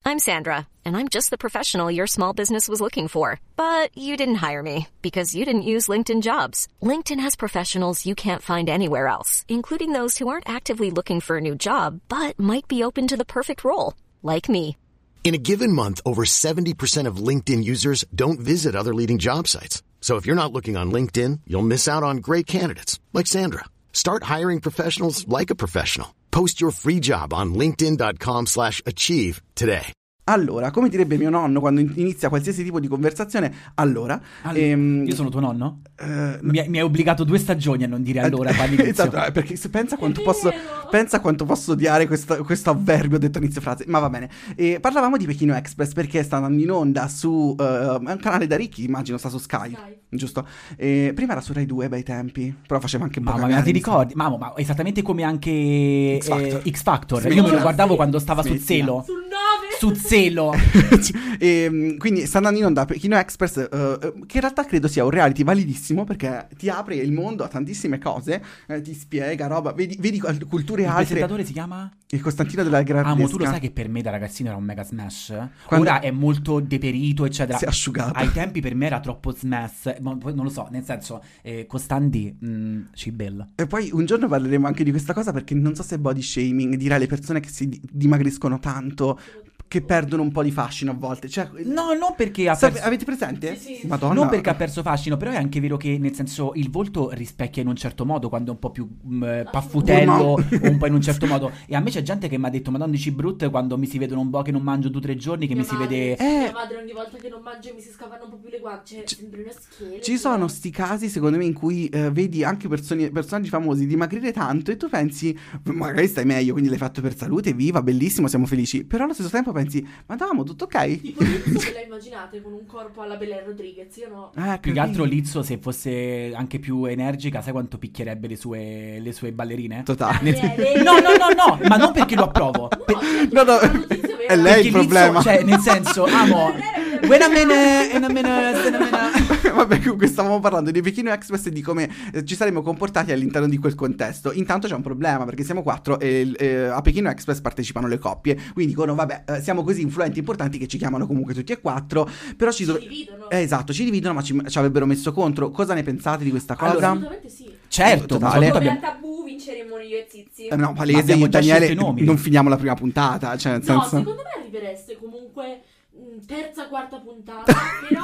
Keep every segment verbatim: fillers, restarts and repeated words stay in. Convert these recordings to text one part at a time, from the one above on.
I'm Sandra, and I'm just the professional your small business was looking for. But you didn't hire me because you didn't use LinkedIn Jobs. LinkedIn has professionals you can't find anywhere else, including those who aren't actively looking for a new job, but might be open to the perfect role, like me. In a given month, over seventy percent of LinkedIn users don't visit other leading job sites. So if you're not looking on LinkedIn, you'll miss out on great candidates like Sandra. Start hiring professionals like a professional. Post your free job on linkedin.com slash achieve today. Allora, come direbbe mio nonno quando inizia qualsiasi tipo di conversazione, allora... allora ehm, io sono tuo nonno? Uh, mi, mi hai obbligato due stagioni a non dire allora. Esatto, perché se pensa quanto posso pensa quanto posso odiare questo, questo avverbio detto inizio frase, ma va bene. E parlavamo di Pechino Express perché sta andando in onda su uh, un canale da ricchi, immagino, sta su Sky, Sky. Giusto? E prima era su Rai due, bei tempi, però faceva anche Mamma mia, ti ricordi? Mamma, ma esattamente come anche X Factor. Eh, X Factor. Io me lo guardavo quando stava su Zelo. Sul nove. Su Zelo. E, quindi sta andando in onda Pechino Express, uh, che in realtà credo sia un reality validissimo perché ti apre il mondo a tantissime cose, eh, ti spiega roba, vedi, vedi culture altre. Il presentatore si chiama? Il Costantino della Gradesca. Ah, ma tu lo sai che per me da ragazzino era un mega smash? Quando... Ora è molto deperito, eccetera. Si è asciugato. Ai tempi per me era troppo smash, ma poi non lo so, nel senso, eh, Costanti, mh, cibella. E poi un giorno parleremo anche di questa cosa perché non so se è body shaming dire alle persone che si dimagriscono tanto che perdono un po' di fascino a volte, cioè, no, non perché ha Sap- perso... avete presente? Sì, sì. Madonna. Non perché ha perso fascino, però è anche vero che nel senso il volto rispecchia in un certo modo quando è un po' più mh, paffutello o un po' in un certo modo. E a me c'è gente che mi ha detto madonna dici brutto quando mi si vedono un po' che non mangio due o tre giorni che mia mi madre, si vede mia eh... madre ogni volta che non mangio e mi si scavano un po' più le guance, C- sembri una schiena. Ci sono sti casi secondo me in cui eh, vedi anche persone, personaggi famosi dimagrire tanto e tu pensi magari stai meglio, quindi l'hai fatto per salute, viva, bellissimo, siamo felici, però allo stesso tempo pensi ma dai, tutto ok? Tipo Lizzo ve la immaginate con un corpo alla Belen Rodriguez, io no. Eh, più che altro Lizzo se fosse anche più energica, sai quanto picchierebbe le sue, le sue ballerine? Totale. Daniele. No, no, no, no, ma non perché lo approvo. Per... No, no, è lei il problema. Lizzo, cioè, nel senso, amo. When a minute, in a minute, in a minute. Vabbè, comunque stavamo parlando di Pechino Express e di come eh, ci saremmo comportati all'interno di quel contesto. Intanto c'è un problema perché siamo quattro e eh, a Pechino Express partecipano le coppie. Quindi dicono, vabbè, eh, siamo così influenti e importanti che ci chiamano comunque tutti e quattro. Però ci, ci dov- dividono. Eh, esatto, ci dividono, ma ci, ci avrebbero messo contro. Cosa ne pensate di questa cosa? Allora, assolutamente sì. Certo, Totale. ma Come abbiamo... a tabù vinceremo io e Zizi. Eh, no, Ma palese, abbiamo io e già Daniele scelto i nomi. non finiamo la prima puntata. Cioè, nel No, senso... secondo me arrivereste comunque mh, terza, quarta puntata. Però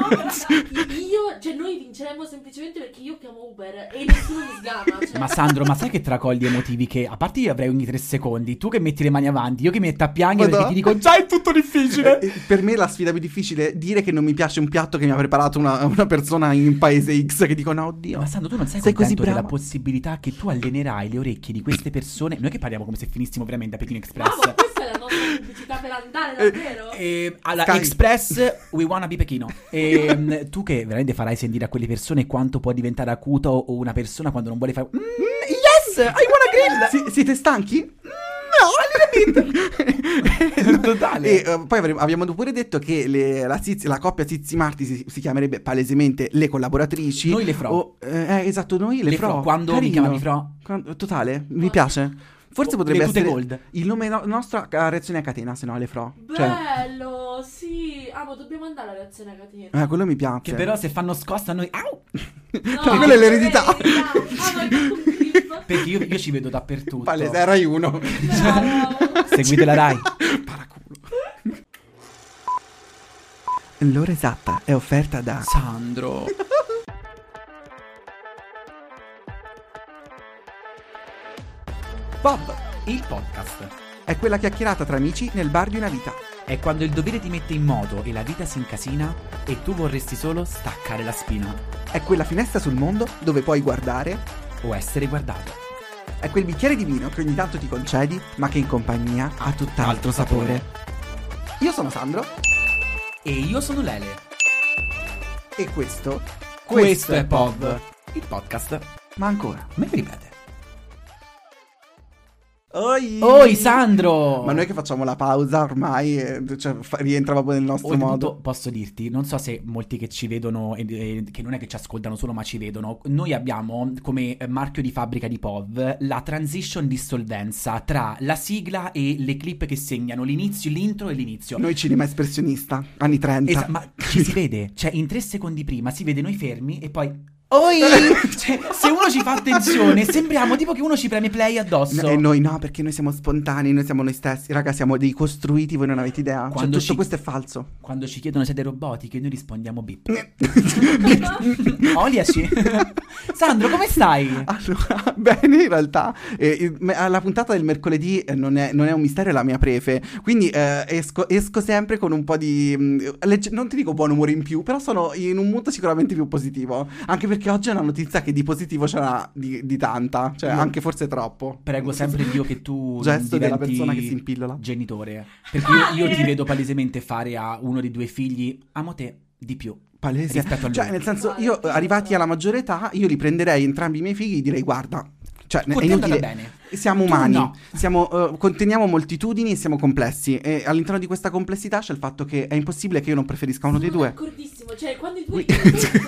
io, cioè noi vinceremo semplicemente perché io chiamo Uber e nessuno mi sgama. Cioè. Ma Sandro, ma sai che tracogli emotivi che a parte io avrei ogni tre secondi, tu che metti le mani avanti, io che mi metto a piangere Madonna. perché ti dico già è tutto difficile. Eh, per me la sfida più difficile è dire che non mi piace un piatto che mi ha preparato una, una persona in paese X che dico no, oddio. Ma Sandro, tu non sei, sei così contento bravo della possibilità che tu allenerai le orecchie di queste persone? Noi che parliamo come se finissimo veramente a Pechino Express. Bravo, questa è la nostra pubblicità per andare davvero. E alla Sky. Express we wanna be Pechino. E tu che veramente farai sentire a quelle persone quanto può diventare acuto o una persona quando non vuole fare mm, yes, I wanna grill. Si- siete stanchi? No, a little bit. Totale. E uh, poi avremo- abbiamo pure detto che le- la, Zizi- la coppia Zizi Marti si, si chiamerebbe palesemente le collaboratrici. Noi le Fro. O, eh, eh, esatto, noi le, Le Fro. Fro, quando mi Carino. chiamami Fro? Quando- totale, mi piace. Forse Oh, potrebbe le tute essere gold. il nome no- nostro a reazione a catena, se no le Fro. Cioè, Bello, sì. Ah, ma dobbiamo andare alla reazione a catena. eh, quello mi piace. Che però se fanno scossa a noi au! No, quella è l'eredità. Ah, ma hai fatto un grip. Perché io, io ci vedo dappertutto. Palese, Rai uno. Bravo. Seguite la Rai. Paraculo. L'ora esatta è offerta da Sandro. Bob. Il podcast È quella chiacchierata tra amici nel bar di una vita. è quando il dovere ti mette in moto e la vita si incasina e tu vorresti solo staccare la spina È quella finestra sul mondo dove puoi guardare. o essere guardato. È quel bicchiere di vino che ogni tanto ti concedi, ma che in compagnia ha tutt'altro sapore. Io sono Sandro E io sono Lele. e questo... Questo è P O V, il podcast. Ma ancora. Me lo ripete. Oi! Oi Sandro! Ma noi che facciamo la pausa ormai, eh, cioè, fa- rientra proprio nel nostro Oltretutto, modo. posso dirti, non so se molti che ci vedono, e, e, che non è che ci ascoltano solo ma ci vedono, noi abbiamo come marchio di fabbrica di P O V la transition dissolvenza tra la sigla e le clip che segnano l'inizio, l'intro e l'inizio. Noi cinema espressionista, anni trenta. Esa- ma ci si vede, cioè in tre secondi prima si vede noi fermi e poi... Oi! Cioè, se uno ci fa attenzione, sembriamo tipo che uno ci preme play addosso. No, e noi no, perché noi siamo spontanei, noi siamo noi stessi. Raga, siamo dei costruiti, voi non avete idea. Cioè, Quando tutto ci- questo è falso. Quando ci chiedono siete robotiche, noi rispondiamo bip. Bip. Oliaci. Sandro, come stai? Allora, bene, in realtà eh, il- me- la puntata del mercoledì eh, non è, non è un mistero, è la mia prefe. Quindi eh, esco, esco sempre con un po' di mh, legge- non ti dico buon umore in più, però sono in un mood sicuramente più positivo. Anche perché oggi è una notizia che di positivo ce n'ha di, di tanta, cioè Io anche forse troppo. Prego sempre Dio che tu Gesto della diventi persona che si impillola. genitore. Perché io, io ti vedo palesemente fare a uno dei due figli amo te di più. Palese. Rispetto a lui. Cioè, nel senso, io arrivati alla maggiore età, io li prenderei entrambi i miei figli e direi guarda, cioè Con è te è andata inutile. bene. Siamo Tu umani, no. siamo, eh, conteniamo moltitudini e siamo complessi. E all'interno di questa complessità c'è il fatto che è impossibile che io non preferisca uno dei Sono due. d'accordissimo, cioè quando i due Ui.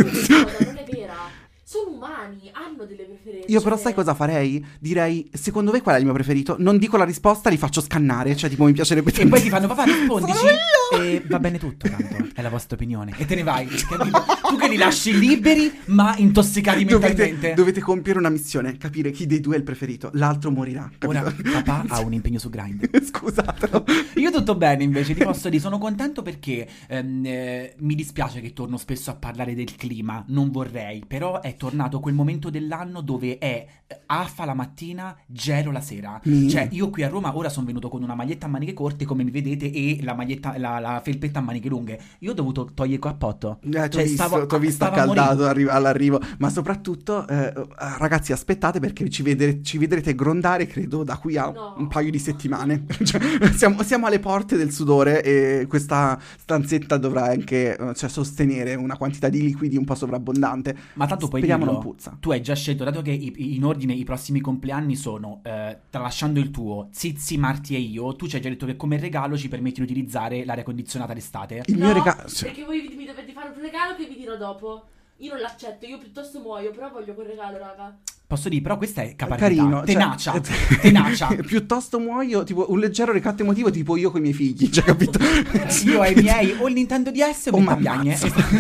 non è vera. Sono umani, hanno delle preferenze. Io però sai cosa farei? Direi, secondo voi qual è il mio preferito? Non dico la risposta, li faccio scannare. Cioè, tipo, mi piacerebbe E poi ti fanno papà rispondici Sono io! e va bene tutto tanto, è la vostra opinione e te ne vai, capito? Tu che li lasci liberi ma intossicati Dovete, mentalmente. dovete compiere una missione, capire chi dei due è il preferito. L'altro morirà. Ora capito? papà ha un impegno su Grindr. Scusatelo. Io tutto bene invece, ti posso dire, sono contento perché ehm, eh, mi dispiace che torno spesso a parlare del clima, non vorrei, però è tornato quel momento dell'anno dove è eh, affa la mattina, gelo la sera. Mm. Cioè io qui a Roma ora sono venuto con una maglietta a maniche corte come mi vedete e la maglietta, la, la felpetta a maniche lunghe. Io ho dovuto togliere il cappotto. Eh, t'ho Cioè, visto, stavo- t'ho visto stavo a accaldato morire. arri- all'arrivo. Ma soprattutto, eh, ragazzi, aspettate perché ci, vedere- ci vedrete grondare, credo, da qui a No. un paio di settimane. Cioè, siamo, siamo alle porte del sudore e questa stanzetta dovrà anche eh, cioè, sostenere una quantità di liquidi un po' sovrabbondante. Ma tanto puoi Speriamo dirlo, non puzza. tu hai già scelto, dato che i- in ordine i prossimi compleanni sono, eh, tralasciando il tuo, Zizi, Marti e io, tu ci hai già detto che come regalo ci permetti di utilizzare l'aria condizionata d'estate. Il No, mio regalo... cioè, perché voi mi dovete fare un regalo che vi dirò dopo. Io non l'accetto, io piuttosto muoio, però voglio quel regalo, raga. Posso dire, però questa è capacità, carino, cioè- tenacia, tenacia. Piuttosto muoio, tipo un leggero ricatto emotivo, tipo io con i miei figli, cioè, capito? Io ai miei o il Nintendo D S o Oh, il ma Tagliagne.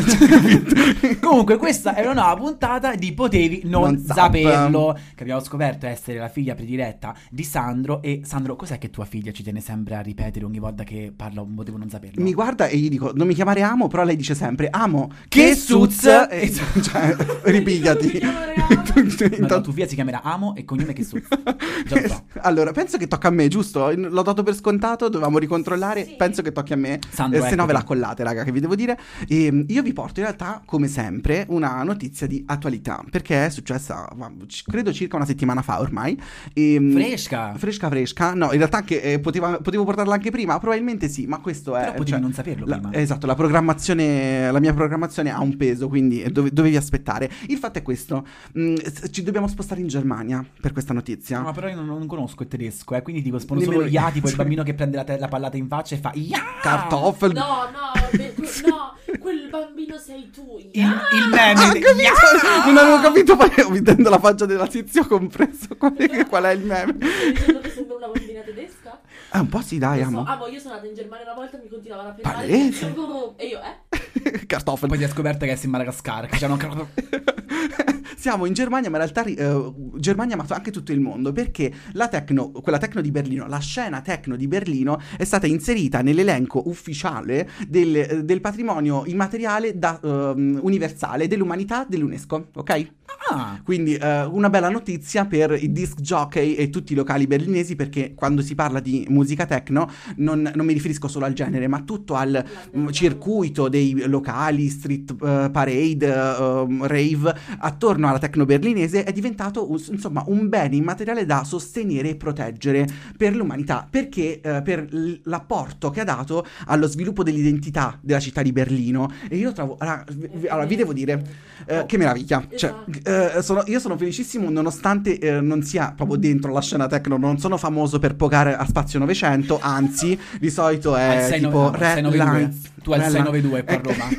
ammazza. Comunque questa è una nuova puntata di Potevi non, Non zap. saperlo, che abbiamo scoperto essere la figlia prediletta di Sandro. E Sandro, cos'è che tua figlia ci tiene sempre a ripetere ogni volta che parla un Potevo non saperlo? Mi guarda e gli dico, non mi chiamare Amo, però lei dice sempre, Amo, Che che suz- suz, e, cioè, ripigliati. Mi chiamare Amo. Ma no, tua figlia si chiamerà Amo e cognome che su. Già lo so. Allora, penso che tocca a me, giusto? L'ho dato per scontato, dovevamo ricontrollare, Sì. penso che tocchi a me. Sandro, Eh, se no ve eccoti. la collate, raga, che vi devo dire. E, io vi porto in realtà, come sempre, una notizia di attualità, perché è successa, ma, c- credo circa una settimana fa ormai. E, Fresca. Fresca, fresca. No, in realtà anche, eh, poteva- potevo portarla anche prima, probabilmente sì, ma questo è... Però potevi cioè, non saperlo la- prima. Esatto, la programmazione, la mia programmazione ha un peso, quindi dove- dovevi aspettare. Il fatto è questo, mh, s- ci dobbiamo spostare in Germania per questa notizia. No, però io non, non conosco il tedesco, eh, quindi tipo spono Nemmeno solo io. Ya, tipo il bambino che prende la, te- la pallata in faccia e fa Ya! Kartoffel. No, no, be- que- no, quel bambino sei tu. Il, Ya! il meme. Ah, de- capito? Ya! Non avevo capito, poi vedendo la faccia della tizia ho compreso qual è, qual è il meme. Stai dicendo che sembra una bambina tedesca? Eh, un po' sì, dai, Lo so, amo. amo, io sono andata in Germania una volta e mi continuavano a pensare. Palese. E io, eh? Kartoffel. Poi ti hai scoperto che è in Madagascar, che c'hanno ancora... Siamo in Germania, ma in realtà eh, Germania, ma anche tutto il mondo, perché la techno, quella techno di Berlino, la scena techno di Berlino è stata inserita nell'elenco ufficiale del, eh, del patrimonio immateriale da, ehm, universale dell'umanità dell'UNESCO, ok? Ah, Quindi eh, una bella notizia per i disc jockey e tutti i locali berlinesi, perché quando si parla di musica techno non, non mi riferisco solo al genere, ma tutto al mm, circuito dei locali, street eh, parade, eh, um, rave attorno no, alla techno berlinese è diventato un, insomma un bene immateriale da sostenere e proteggere per l'umanità, perché eh, per l- l'apporto che ha dato allo sviluppo dell'identità della città di Berlino. E io trovo, allora, vi, allora, vi devo dire eh, che meraviglia, cioè, eh, sono, io sono felicissimo nonostante eh, non sia proprio dentro la scena techno, non sono famoso per pogare a Spazio novecento, anzi di solito è Al tipo sei nove due. Tu al sei nove due qua a Roma.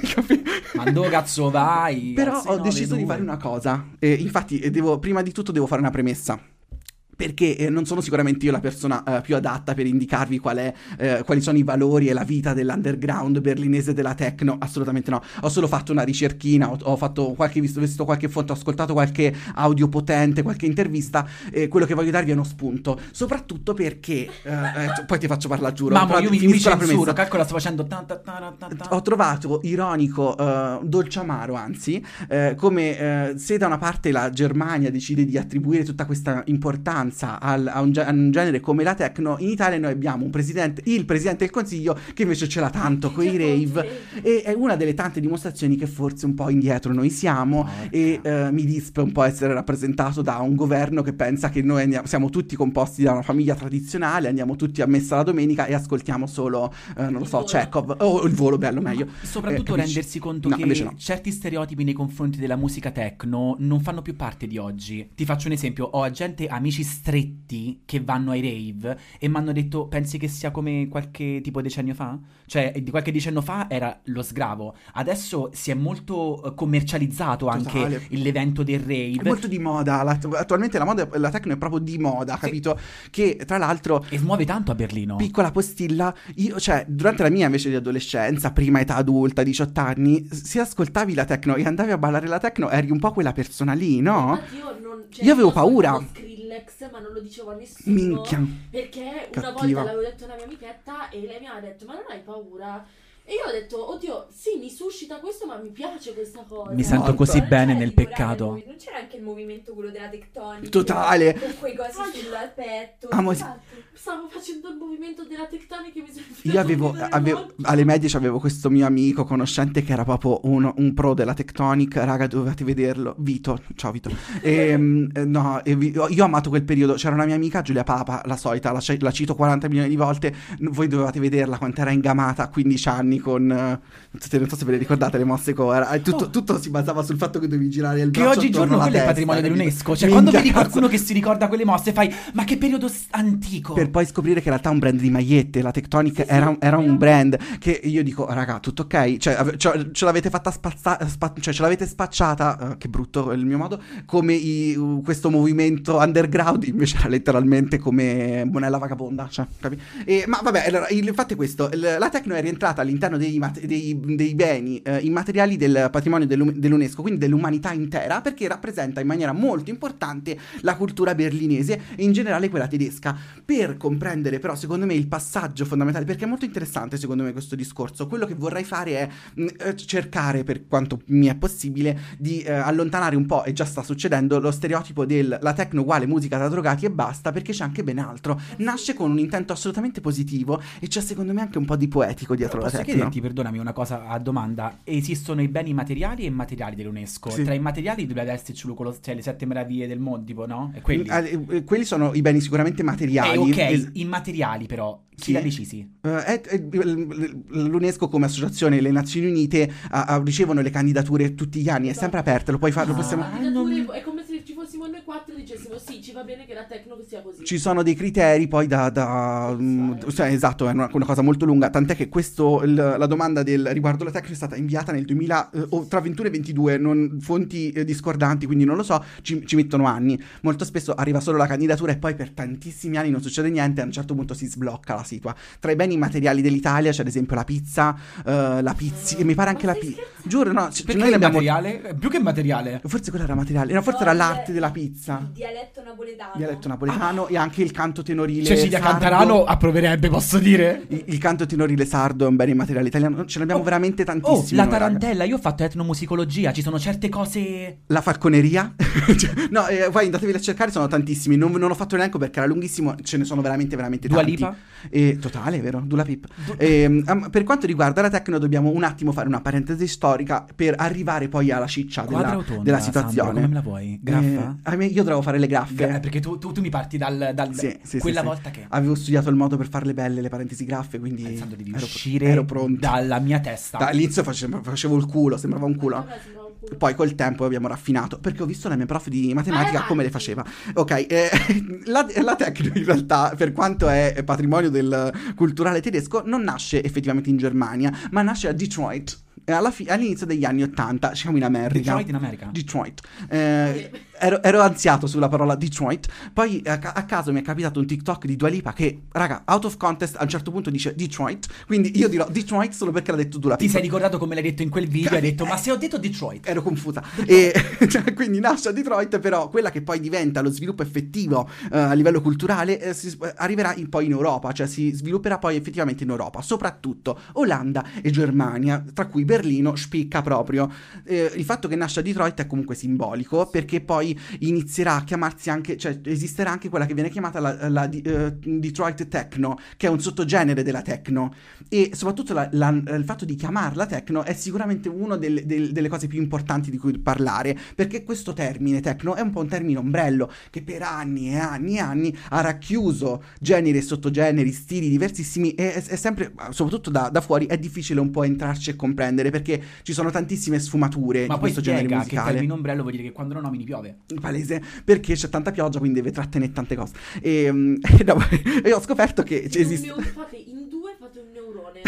Ma dove cazzo vai? Però ho deciso di fare una cosa, eh, infatti eh, devo, prima di tutto devo fare una premessa. Perché eh, non sono sicuramente io la persona eh, più adatta per indicarvi qual è, eh, quali sono i valori e la vita dell'underground berlinese della techno, assolutamente no. Ho solo fatto una ricerchina, ho, ho fatto qualche visto, visto qualche foto, ho ascoltato qualche audio potente, qualche intervista, e quello che voglio darvi è uno spunto, soprattutto perché, eh, eh, poi ti faccio parlare, giuro. Mamma, io mi, mi censuro, premessa. calcola, sto facendo ta ta ta ta ta. Ho trovato ironico, uh, dolce amaro anzi, uh, come uh, se da una parte la Germania decide di attribuire tutta questa importanza Al, a, un, a un genere come la techno, in Italia noi abbiamo un presidente, il presidente del Consiglio, che invece ce l'ha tanto con i rave, e è una delle tante dimostrazioni che forse un po' indietro noi siamo. Oh, e uh, mi dispe un po' essere rappresentato da un governo che pensa che noi andiamo, siamo tutti composti da una famiglia tradizionale, andiamo tutti a messa la domenica e ascoltiamo solo uh, non lo so, Chekhov o oh, il volo bello meglio. Soprattutto eh, rendersi conto no, che no. certi stereotipi nei confronti della musica techno non fanno più parte di oggi. Ti faccio un esempio: ho gente, amici stretti che vanno ai rave e mi hanno detto: pensi che sia come qualche tipo decennio fa? Cioè di qualche decennio fa era lo sgravo, adesso si è molto uh, commercializzato anche Totale. l'evento del rave, è molto di moda la, attualmente la moda, la techno è proprio di moda, sì. Capito? Che tra l'altro e smuove tanto a Berlino. Piccola postilla, io cioè durante la mia invece di adolescenza, prima età adulta, diciotto anni, se ascoltavi la techno e andavi a ballare la techno eri un po' quella persona lì, no? Io, non, cioè, io avevo io paura. Skrillex, ma non lo dicevo a nessuno. Minchia. Perché Cattiva. una volta l'avevo detto a una mia amichetta e lei mi ha detto: ma non hai paura? E io ho detto: oddio, sì, mi suscita questo, ma mi piace questa cosa. Mi sento Molto. così Non bene c'era nel tipo peccato. raga, non c'era anche il movimento quello della tectonica? Totale. Con quei cosi sul petto. Amo- Esatto. Stavo facendo il movimento della tectonica e mi sono Io avevo, avevo alle medie avevo questo mio amico conoscente che era proprio uno, un pro della tectonic, raga, dovevate vederlo, Vito, ciao Vito. E, no, e vi, io ho amato quel periodo, c'era una mia amica Giulia Papa, la solita, la, la cito quaranta milioni di volte, voi dovevate vederla quanto era ingamata a quindici anni con, non so se ve le ricordate le mosse core, tutto, oh. tutto si basava sul fatto che dovevi girare il che braccio oggigiorno quello è patrimonio dell'UNESCO, cioè quando vedi qualcuno che si ricorda quelle mosse fai: ma che periodo antico. Per poi scoprire che in realtà è un brand di magliette, la Tectonic sì, era, era un brand che io dico: raga, tutto ok, cioè ave- ce, ce l'avete fatta spazza- spa- cioè ce l'avete spacciata, uh, che brutto il mio modo, come i, uh, questo movimento underground, invece era letteralmente come Monella Vagabonda, cioè, capi? E, ma vabbè, allora, il fatto è questo: il, la techno è rientrata all'interno dei, dei, dei beni uh, immateriali del patrimonio dell'UNESCO, quindi dell'umanità intera, perché rappresenta in maniera molto importante la cultura berlinese e in generale quella tedesca. Per comprendere però secondo me il passaggio fondamentale, perché è molto interessante secondo me questo discorso, quello che vorrei fare è mh, cercare, per quanto mi è possibile, di eh, allontanare un po', e già sta succedendo, lo stereotipo del la techno uguale musica da drogati e basta, perché c'è anche ben altro. Nasce con un intento assolutamente positivo e c'è secondo me anche un po' di poetico dietro Posso la techno. chiederti, perdonami, una cosa a domanda: esistono i beni materiali e immateriali dell'UNESCO? Sì. Tra i materiali dovrebbe esserci quello, cioè le sette meraviglie del mondo, tipo, no? E quelli. Eh, eh, quelli sono i beni sicuramente materiali. Eh, ok, Es- immateriali però chi Sì. l'ha decisi? Uh, è, è, l'UNESCO come associazione, le Nazioni Unite a, a, ricevono le candidature tutti gli anni, è sempre aperto, lo puoi fare, lo possiamo... Ah, non... È come se ci fossimo noi quattro e dicessimo: sì, ci va bene che la techno sia così. Ci sono dei criteri poi da... da mh, cioè, esatto, è una, una cosa molto lunga, tant'è che questo, il, la domanda del riguardo alla techno è stata inviata nel duemila, eh, o tra ventuno e ventidue, non, fonti eh, discordanti, quindi non lo so, ci, ci mettono anni. Molto spesso arriva solo la candidatura e poi per tantissimi anni non succede niente, a un certo punto si sblocca la situa. Tra i beni immateriali dell'Italia c'è ad esempio la pizza, uh, la pizza, e mi pare anche la pizza. Giuro, no, c- Perché noi è abbiamo... materiale? Più che materiale. Forse quella era materiale, no, forse No, era il- l'arte della pizza. Il dialetto dialetto napoletano. Dialetto napoletano e anche il canto tenorile Cecilia sardo. Cantarano approverebbe, posso dire? Il, il canto tenorile sardo è un bene immateriale italiano. Ce ne abbiamo Oh, veramente Oh, tantissimi. la noi, raga. tarantella, io ho fatto etnomusicologia, ci sono certe cose... La falconeria. Cioè, no, eh, poi andatevi a cercare, sono tantissimi. Non, non ho fatto l'elenco perché era lunghissimo. Ce ne sono veramente, veramente Dua tanti. Lipa? E, totale, vero? Dula Pip. Ehm, um, per quanto riguarda la techno, dobbiamo un attimo fare una parentesi storica per arrivare poi alla ciccia Quadra della, o tonda, della Sandro, situazione. come me la vuoi? Graffa? Eh, a me- io dovevo fare le graffe. Gra- eh, perché tu, tu- tu mi parti dal... dal- Sì, sì, quella sì, sì. volta che... Avevo studiato il modo per farle belle, le parentesi graffe, quindi Pensando di ero, uscire ero pronto. dalla mia testa. Da- all'inizio facevo, facevo il culo, sembrava un culo. Vabbè, sembrava un culo. Poi col tempo abbiamo raffinato, perché ho visto la mia prof di matematica Vai come le avanti. faceva. Ok, eh, la, la techno in realtà, per quanto è patrimonio del culturale tedesco, non nasce effettivamente in Germania, ma nasce a Detroit. E alla fi- all'inizio degli anni ottanta, siamo in America. Detroit in America? Detroit. Eh, ero, ero ansiato sulla parola Detroit. Poi a, ca- a caso mi è capitato un TikTok di Dua Lipa che, raga, out of context, a un certo punto dice Detroit. Quindi io dirò Detroit solo perché l'ha detto Dua Ti Lipa. sei ricordato come l'hai detto in quel video? Hai detto, ma se ho detto Detroit... Ero confusa. E cioè, quindi nasce a Detroit, però quella che poi diventa lo sviluppo effettivo eh, a livello culturale eh, si, arriverà in- poi in Europa, cioè si svilupperà poi effettivamente in Europa, soprattutto Olanda e Germania, tra cui Berlino spicca proprio. Eh, il fatto che nasce a Detroit è comunque simbolico, perché poi inizierà a chiamarsi anche, cioè esisterà anche quella che viene chiamata la, la di- eh, Detroit Techno, che è un sottogenere della techno, e soprattutto la- la- il fatto di chiamarla techno è sicuramente una delle, del- delle cose più importanti di cui parlare, perché questo termine techno è un po' un termine ombrello che per anni e anni e anni ha racchiuso generi e sottogeneri, stili diversissimi, e è, è sempre, soprattutto da, da fuori, è difficile un po' entrarci e comprendere, perché ci sono tantissime sfummature Ma di poi questo genere spiega che musicale. termine ombrello vuol dire che quando lo nomini piove. Palese, perché c'è tanta pioggia, quindi deve trattenere tante cose. E, mm, e no, e ho scoperto che In, esiste. un neu- fate, in due fate un neurone.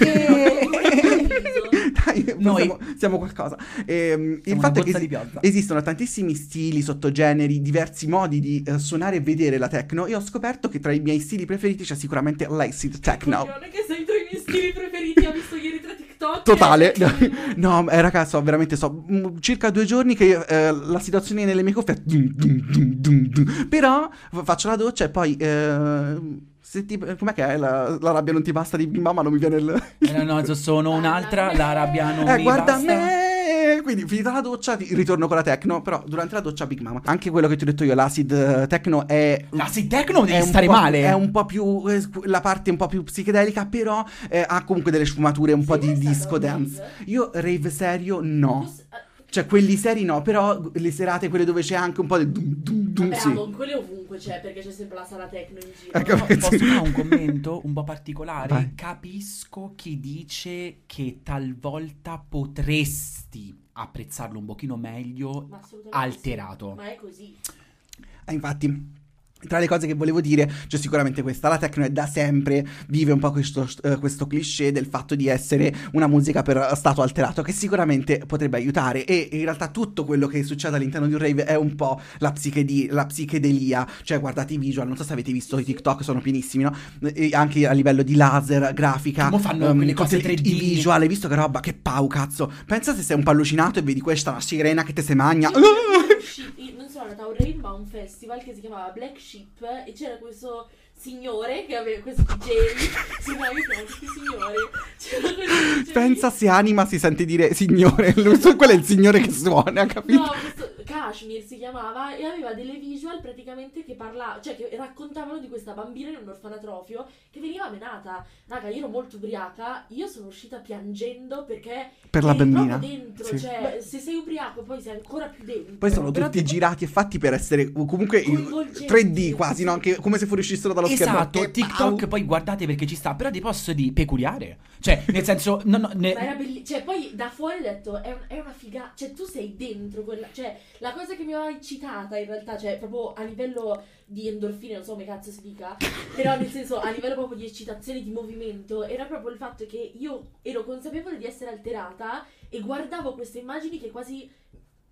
Dai, Noi- siamo, siamo qualcosa. Ehm, il Siamo fatto una è che bozza di esi- pioggia. esistono tantissimi stili, sottogeneri, diversi modi di eh, suonare e vedere la techno, e ho scoperto che tra i miei stili preferiti c'è sicuramente l'acid techno. Coglione che sei tra i miei stili preferiti. Ho visto ieri tra TikTok. Totale. e- No, eh, raga, so veramente so mm, circa due giorni che eh, la situazione nelle mie cuffie è dum, dum, dum, dum, dum. Però f- faccio la doccia e poi eh, se ti, com'è che è la, la rabbia non ti basta di mamma, non mi viene il Eh, no, no, sono un'altra, la rabbia non eh, mi guarda basta. me. Quindi finita la doccia ti- ritorno con la techno, però durante la doccia Big Mama. Anche quello che ti ho detto io, l'acid eh, techno è L'acid techno devi è un stare po'- male. È un po' più eh, scu- la parte un po' più psichedelica, però eh, ha comunque delle sfumature un po' Sei di mai stato disco a dance. rave? Io rave serio no. Tu s- eh, Cioè quelli seri no, però le serate quelle dove c'è anche un po' di dum dum dum, Vabbè, sì. non quelle ovunque c'è, perché c'è sempre la sala techno in giro. Ecco, no? perché- Posso fare un commento un po' particolare? Vai. Capisco chi dice che talvolta potresti apprezzarlo un pochino meglio Ma assolutamente alterato. sì. Ma è così. Eh, infatti, tra le cose che volevo dire c'è sicuramente questa: la techno è da sempre, vive un po' questo, eh, questo cliché del fatto di essere una musica per stato alterato, che sicuramente potrebbe aiutare, e in realtà tutto quello che succede all'interno di un rave è un po' la, psichedi- la psichedelia. Cioè guardate i visual, non so se avete visto i TikTok, sono pienissimi, no? E anche a livello di laser, grafica, Mo fanno ehm, quelle cose tutti i- tre D. i visual, hai visto che roba, che pau cazzo. Pensa se sei un po' allucinato e vedi questa una sirena che te se magna. Io ero usci- io non sono andata a un rave, ma a un festival che si chiamava Black Sheep, e c'era questo signore che aveva questo D J. Sì, no, io chiamo tutti signori. C'era questo D J. Pensa se Anima si sente dire signore, lui- quello è il signore che suona, capito? No, questo Kashmir si chiamava, e aveva delle visual praticamente che parlava, cioè che raccontavano di questa bambina in un orfanatrofio che veniva menata. Raga, io ero molto ubriaca, io sono uscita piangendo perché Per la eri bambina. proprio dentro, Sì. cioè se sei ubriaco poi sei ancora più dentro. Poi sono Però tutti tipo- girati e fatti per essere comunque in Coinvolgenti. tre D quasi, no? Anche come se fuoriuscissero dallo schermo. Esatto, Che TikTok pau. poi guardate perché ci sta, però ti posso di peculiare. Cioè, nel senso, no, no, ne- Ma era bellissimo, cioè poi da fuori ho detto è, un- è una figata, cioè tu sei dentro quella, cioè la cosa che mi aveva eccitata in realtà, cioè proprio a livello di endorfine, non so come cazzo si dica, però nel senso a livello proprio di eccitazione, di movimento, era proprio il fatto che io ero consapevole di essere alterata e guardavo queste immagini che quasi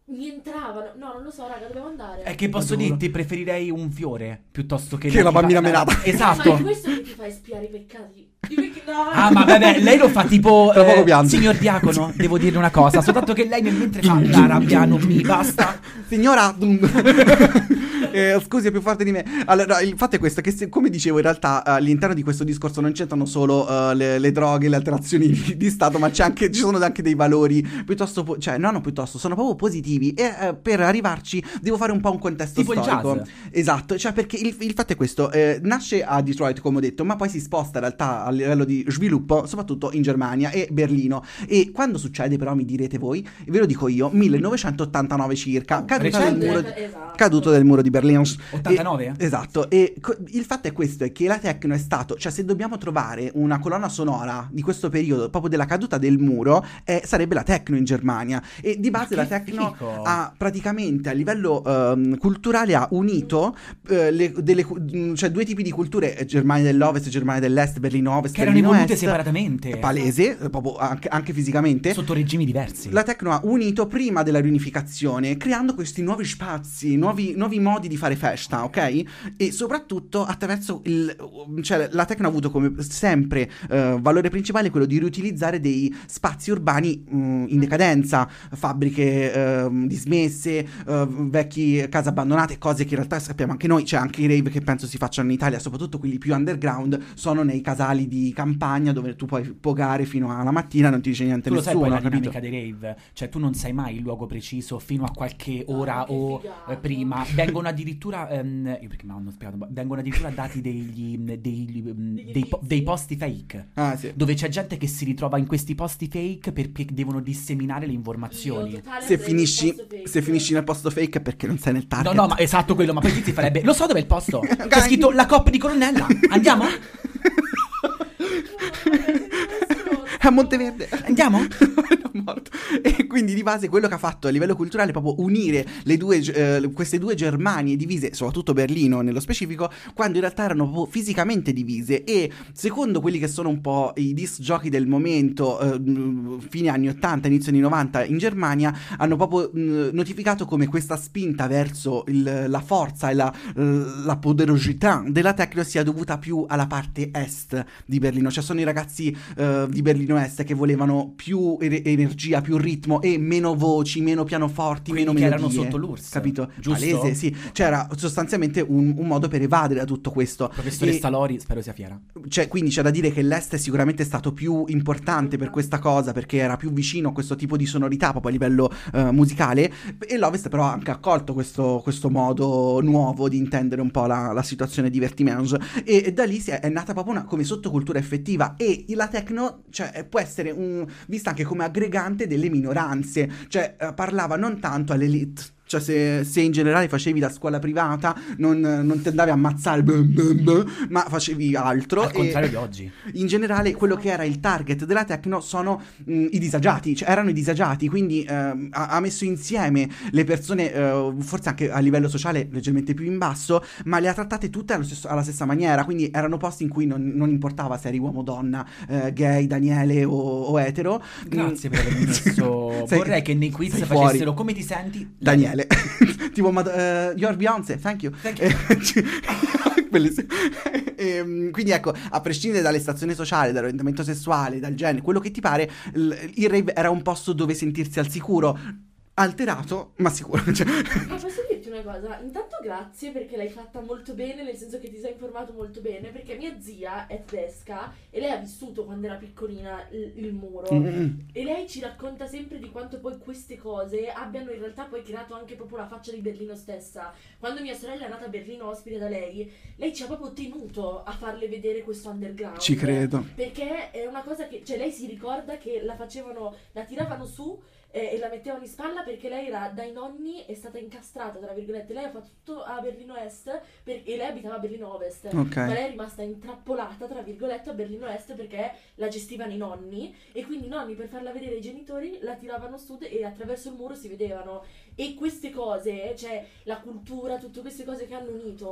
mi entravano. No, non lo so, raga, dobbiamo andare. È che posso Adoro. dirti, preferirei un fiore piuttosto che... Che la bambina menata. Ma è Esatto. questo che ti fa espiare i peccati. I pecc- no. Ah, ma vabbè, lei lo fa tipo Tra poco eh, piange. signor Diacono, devo dire una cosa, soltanto che lei nel mentre fa la rabbia non mi basta. Signora, eh, scusi, è più forte di me. Allora, il fatto è questo: che se, come dicevo, in realtà eh, all'interno di questo discorso non c'entrano solo eh, le, le droghe, le alterazioni di, di stato, ma c'è anche, ci sono anche dei valori piuttosto, po- cioè, no, no, piuttosto, sono proprio positivi. E eh, per arrivarci devo fare un po' un contesto Tipo il storico. jazz. Esatto, cioè, perché il, il fatto è questo: eh, nasce a Detroit, come ho detto, ma poi si sposta in realtà a livello di sviluppo, soprattutto in Germania e Berlino. E quando succede, però, mi direte voi, ve lo dico io, millenovecentottantanove circa, Oh, caduta del recente. muro, Esatto. caduto del muro di Berlino. ottantanove? E- esatto, e co- il fatto è questo, è che la techno è stato, cioè se dobbiamo trovare una colonna sonora di questo periodo, proprio della caduta del muro, eh, sarebbe la techno in Germania. E di base Ma la che techno figo! ha praticamente a livello ehm, culturale ha unito eh, le, delle, cu- mh, cioè due tipi di culture, eh, Germania dell'Ovest e Germania dell'Est, Berlino Ovest, Che erano Berlino evolute Est, separatamente. palese, eh, proprio anche, anche fisicamente. Sotto regimi diversi. La techno ha unito prima della riunificazione, creando questi nuovi spazi, nuovi, nuovi modi di fare festa, ok? E soprattutto attraverso il... cioè la techno ha avuto come sempre eh, valore principale quello di riutilizzare dei spazi urbani mh, in decadenza, fabbriche eh, dismesse, eh, vecchi case abbandonate, cose che in realtà sappiamo anche noi, cioè anche i rave che penso si facciano in Italia, soprattutto quelli più underground, sono nei casali di campagna dove tu puoi pogare fino alla mattina e non ti dice niente Tu lo sai nessuno, poi la capito? dinamica dei rave, cioè tu non sai mai il luogo preciso fino a qualche No, ora che o figata. eh, prima. Vengono addirittura, ehm, io perché mi hanno spiegato, ma vengono addirittura dati degli, degli, mm, dei, po- dei posti fake. Ah, sì. Dove c'è gente che si ritrova in questi posti fake perché devono disseminare le Io informazioni. totale Se avrei finisci, il posto fake. se finisci nel posto fake è perché non sei nel No, target. no, ma esatto quello, ma poi chi si farebbe? Lo so dove è il posto? C'è scritto la coppa di colonnella. Andiamo? A Monteverde. Andiamo? Era morto. E quindi di base quello che ha fatto a livello culturale è proprio unire le due, eh, queste due Germanie divise, soprattutto Berlino nello specifico, quando in realtà erano proprio fisicamente divise. E secondo quelli che sono un po' i disc jockey del momento, eh, fine anni ottanta, inizio anni novanta in Germania, hanno proprio mh, notificato come questa spinta verso il- la forza e la, eh, la poderosità della techno sia dovuta più alla parte est di Berlino. Cioè sono i ragazzi eh, di Berlino Est che volevano più er- energia, più ritmo e meno voci, meno pianoforti, Quelli meno che melodie. erano sotto l'U R S S, capito? giusto? Palese, sì. C'era sostanzialmente un, un modo per evadere da tutto questo. Professoressa E- Salori, spero sia fiera. cioè, quindi c'è da dire che l'Est è sicuramente stato più importante per questa cosa, perché era più vicino a questo tipo di sonorità proprio a livello eh, musicale, e l'Ovest però ha anche accolto questo, questo modo nuovo di intendere un po' la, la situazione divertimento, e, e da lì si è, è nata proprio una come sottocultura effettiva, e la techno, cioè, può essere un, vista anche come aggregante delle minoranze, cioè eh, parlava non tanto all'elite. Cioè se, se in generale facevi la scuola privata non, non ti andavi a ammazzare bum, bum, bum, ma facevi altro. Al e contrario di oggi. in generale quello che era il target della techno sono mh, i disagiati, cioè erano i disagiati, quindi ehm, ha, ha messo insieme le persone eh, forse anche a livello sociale leggermente più in basso, ma le ha trattate tutte allo stesso- alla stessa maniera, quindi erano posti in cui non, non importava se eri uomo, donna, eh, gay, Daniele o, o etero. Grazie Mm. per avermi messo. Sei- Vorrei che nei quiz sei facessero fuori. come ti senti? Daniele. Tipo, ma, uh, you're Beyoncé, thank you. Thank you. Bellissimo. Ehm, quindi ecco, a prescindere dalle stazioni sociali, dall'orientamento sessuale, dal genere, quello che ti pare, il, il rave era un posto dove sentirsi al sicuro, alterato, ma sicuro. Cioè, Ma posso dirti una cosa? Intanto grazie perché l'hai fatta molto bene, nel senso che ti sei informato molto bene, perché mia zia è tedesca e lei ha vissuto quando era piccolina il, il muro, mm, e lei ci racconta sempre di quanto poi queste cose abbiano in realtà poi creato anche proprio la faccia di Berlino stessa. Quando mia sorella è nata a Berlino ospite da lei, lei ci ha proprio tenuto a farle vedere questo underground. ci credo. Perché è una cosa che, cioè lei si ricorda che la facevano, la tiravano su eh, e la mettevano in spalla perché lei era dai nonni, è stata incastrata tra virgolette, lei ha fatto tutto a Berlino Est per, e lei abitava a Berlino Ovest, Ok. ma lei è rimasta intrappolata tra virgolette a Berlino Est perché la gestivano i nonni, e quindi i nonni per farla vedere ai genitori la tiravano su e attraverso il muro si vedevano. E queste cose, cioè la cultura, tutte queste cose che hanno unito,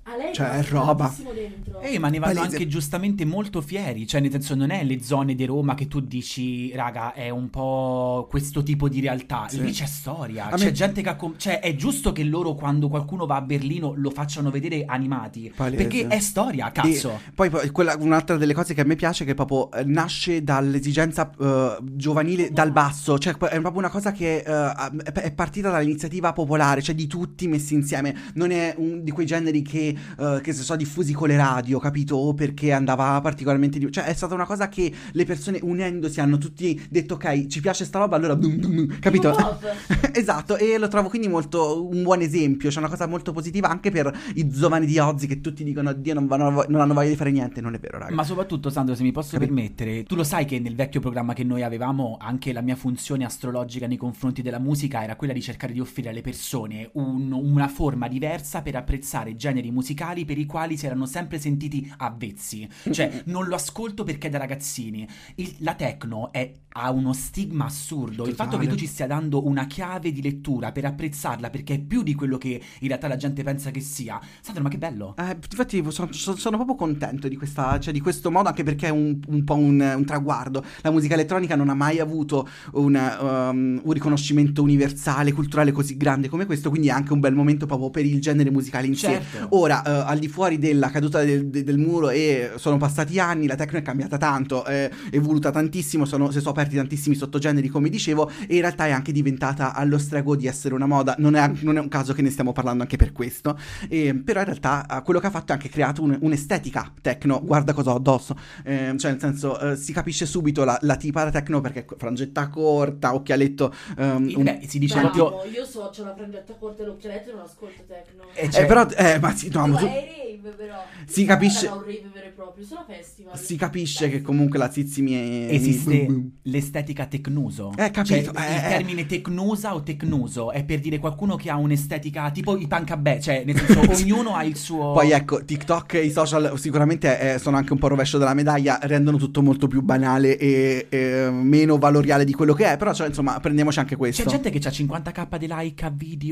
A lei Cioè, va è roba. tantissimo dentro. Ehi, ma ne vanno Palese. anche giustamente molto fieri, cioè nel senso non è le zone di Roma che tu dici, raga, è un po' questo tipo di realtà, Sì. lì c'è storia, A c'è me- gente che ha com- cioè è giusto che loro quando qualcuno va a Berlino lo facciano vedere animati, Palese. perché è storia, cazzo. E poi, poi quella, un'altra delle cose che a me piace è che proprio eh, nasce dall'esigenza eh, giovanile dal basso, cioè è proprio una cosa che eh, è partita dall'iniziativa popolare, cioè di tutti messi insieme, non è un di quei generi che, eh, che si sono diffusi con le radio, capito? O perché andava particolarmente di... cioè è stata una cosa che le persone unendosi hanno tutti detto ok, ci piace sta roba, allora dum, dum, dum, capito? Tipo pop. Esatto, e lo trovo quindi molto un buon esempio, cioè una cosa molto positiva anche per i giovani di oggi che tutti dicono Dio non, vanno, non hanno voglia di fare niente, non è vero raga. Ma soprattutto, Sandro, se mi posso Capito. permettere, tu lo sai che nel vecchio programma che noi avevamo anche la mia funzione astrologica nei confronti della musica era quella di cercare di offrire alle persone un- una forma diversa per apprezzare generi musicali per i quali si erano sempre sentiti avvezzi. Cioè, non lo ascolto perché è da ragazzini. Il- la techno è- ha uno stigma assurdo. Il Totale. fatto che tu ci stia dando una chiave di lettura per apprezzarla perché è più di quello che in realtà la gente pensa che sia. Sandro, ma che bello! Eh, infatti sono, sono- sono proprio contento di, questa, cioè, di questo modo, anche perché è un, un po' un, un traguardo. La musica elettronica non ha mai avuto un, um, un riconoscimento universale, culturale così grande come questo, quindi è anche un bel momento proprio per il genere musicale in sé. Certo. Ora, eh, al di fuori della caduta del, de- del muro e sono passati anni, la techno è cambiata tanto, è evoluta tantissimo, sono, si sono aperti tantissimi sottogeneri come dicevo, e in realtà è anche diventata allo strago di essere una moda. Non è, non è un caso che ne stiamo parlando anche per questo. E, però in realtà eh, quello che ha fatto è anche creato un- un'estetica techno, guarda cosa ho addosso. Eh, cioè nel senso eh, si capisce subito la, la tipa da techno perché frangetta corta, occhialetto. ehm, E, un- beh, si dice Bravo, proprio... io so, c'ho la frangetta corta e l'occhialetto e non ascolto techno. eh, eh, cioè- però eh, ma sì, no, ma Ma su- è rave però. si capisce. Non è un rave vero e proprio, sono festival. Si capisce che comunque la Zizi mi è... Esiste mi- boom, boom. l'estetica tecnuso. Eh, capito, Cioè, eh, il eh. termine tecnusa o tecnuso è per dire qualcuno che ha un'estetica tipo i pancabè, cioè nel senso ognuno ha il suo... Poi ecco, TikTok e i social sicuramente eh, sono anche un po' rovescio della medaglia, rendono tutto molto più banale e eh, meno valoriale di quello che è, però cioè, insomma prendiamoci anche questo. C'è gente che ha cinquanta k di like a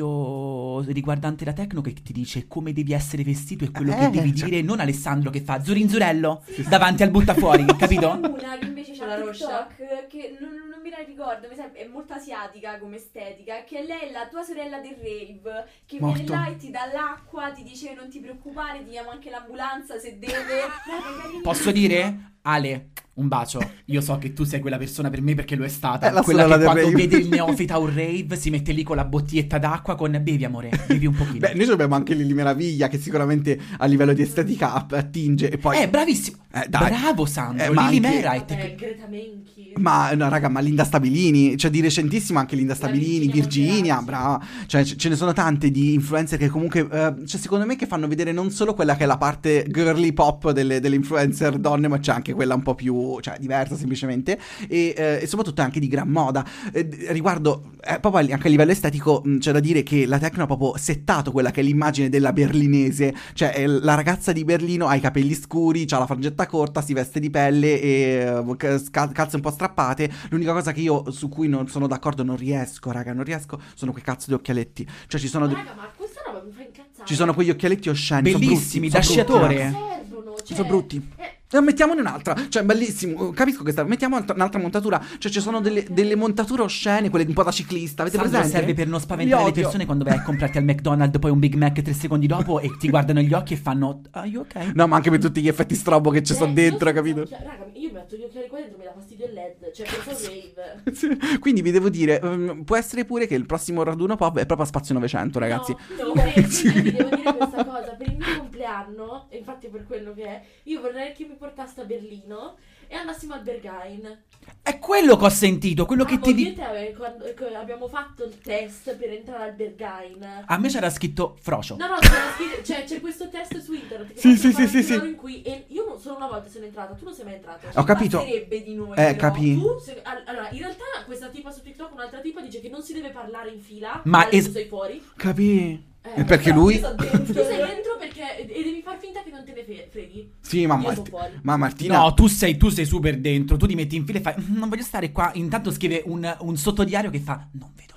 video riguardante la techno che ti dice come devi essere vestito e quello Eh, che devi cioè- dire, non Alessandro che fa zurinzurello davanti al buttafuori, capito? Una che invece c'ha La roscia. TikTok che non, non mi la ricordo, mi sa- è molto asiatica come estetica, che lei è la tua sorella del rave, che Morto. viene là e ti dà l'acqua, ti dice non ti preoccupare, ti chiamo anche l'ambulanza se deve. Raga, carina. Posso dire? Ale, un bacio. Io so che tu sei quella persona per me perché lo è stata. È la quella sorella che del quando rave. vede il neofita a un rave si mette lì con la bottiglietta d'acqua con bevi amore, bevi un pochino. Beh, noi abbiamo anche Lili Meraviglia che sicuramente a livello di estetica app- attinge e poi... Eh, bravissimo. Eh, dai. Bravo Sandro, Eh, ma Lili anche- Mera e Vabbè, te- Greta Menchi. Ma no, raga, ma Linda Stabilini, cioè di recentissimo anche Linda Stabilini, Virginia Virginia, Monterazzi. brava, cioè ce ce ne sono tante di influencer che comunque, eh, cioè secondo me che fanno vedere non solo quella che è la parte girly pop delle, delle influencer donne, ma c'è anche quella un po' più, cioè diversa semplicemente, e, eh, e soprattutto anche di gran moda. Eh, d- riguardo, eh, proprio anche a livello estetico, mh, c'è da dire che la techno ha proprio settato quella che è l'immagine della berlinese, cioè eh, la ragazza di Berlino ha i capelli scuri, ha la frangetta corta, si veste di pelle e eh, ca- calze un po' strappate. L'unica cosa che io su cui non sono d'accordo, non riesco, raga, non riesco, sono quei cazzo di occhialetti. Cioè ci sono, Ma de- raga, ma questa roba mi fa incazzare. ci sono quegli occhialetti osceni, sono Bellissimi, brutti, da sono brutti, sciatore. raga. servono, cioè, Sono brutti. eh, Eh, mettiamone un'altra, cioè bellissimo, capisco questa, mettiamo un'altra- un'altra montatura, cioè ci sono delle, delle montature oscene, quelle un po' da ciclista, avete Sandro presente? serve per non spaventare Li le odio. persone quando vai a comprarti al McDonald's poi un Big Mac tre secondi dopo e ti guardano negli occhi e fanno are you ok? No, ma anche per tutti gli effetti strobo che ci eh, sono io dentro, senza capito? occhi- Raga, io mi metto gli occhiali qua dentro, mi dà fastidio il L E D, cioè penso rave. Sì. Quindi vi devo dire, ehm, può essere pure che il prossimo raduno pop è proprio a Spazio novecento, ragazzi. No, io, io vi devo dire questa cosa, per il mio compleanno, e infatti per quello che è, io vorrei che mi portasse a Berlino e andassimo al Berghain. È quello che ho sentito, quello che Ah, ti voi dico. te, eh, quando eh, abbiamo fatto il test per entrare al Berghain. A me c'era scritto Frocio. No, no, c'era scritto- cioè, c'è questo test su internet che Sì, faccio sì, fare sì, anche sì, loro sì. in cui e io non- solo una volta sono entrata, tu non sei mai entrato. Ho capito. Passerebbe di noi. Eh, però. capi. Tu, se- al- allora, in realtà questa tipa su TikTok, un'altra tipa dice che non si deve parlare in fila, Ma ma es- tu sei fuori. Capì? Eh, E perché Io lui? so dentro. Tu sei dentro perché e devi far finta che non te ne fe- freghi. Sì, ma, Io Mart- sono fuori. ma Martina... No, tu sei, tu sei super dentro, tu ti metti in fila e fai "Mm, non voglio stare qua", intanto scrive un, un sottodiario che fa non vedo l'ora.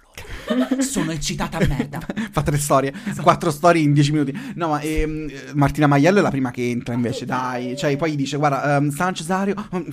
Sono eccitata a merda. Fa tre storie, quattro storie in dieci minuti. No, ma ehm, Martina Maiello è la prima che entra invece, dai. Cioè, poi dice, guarda, um, San Cesario,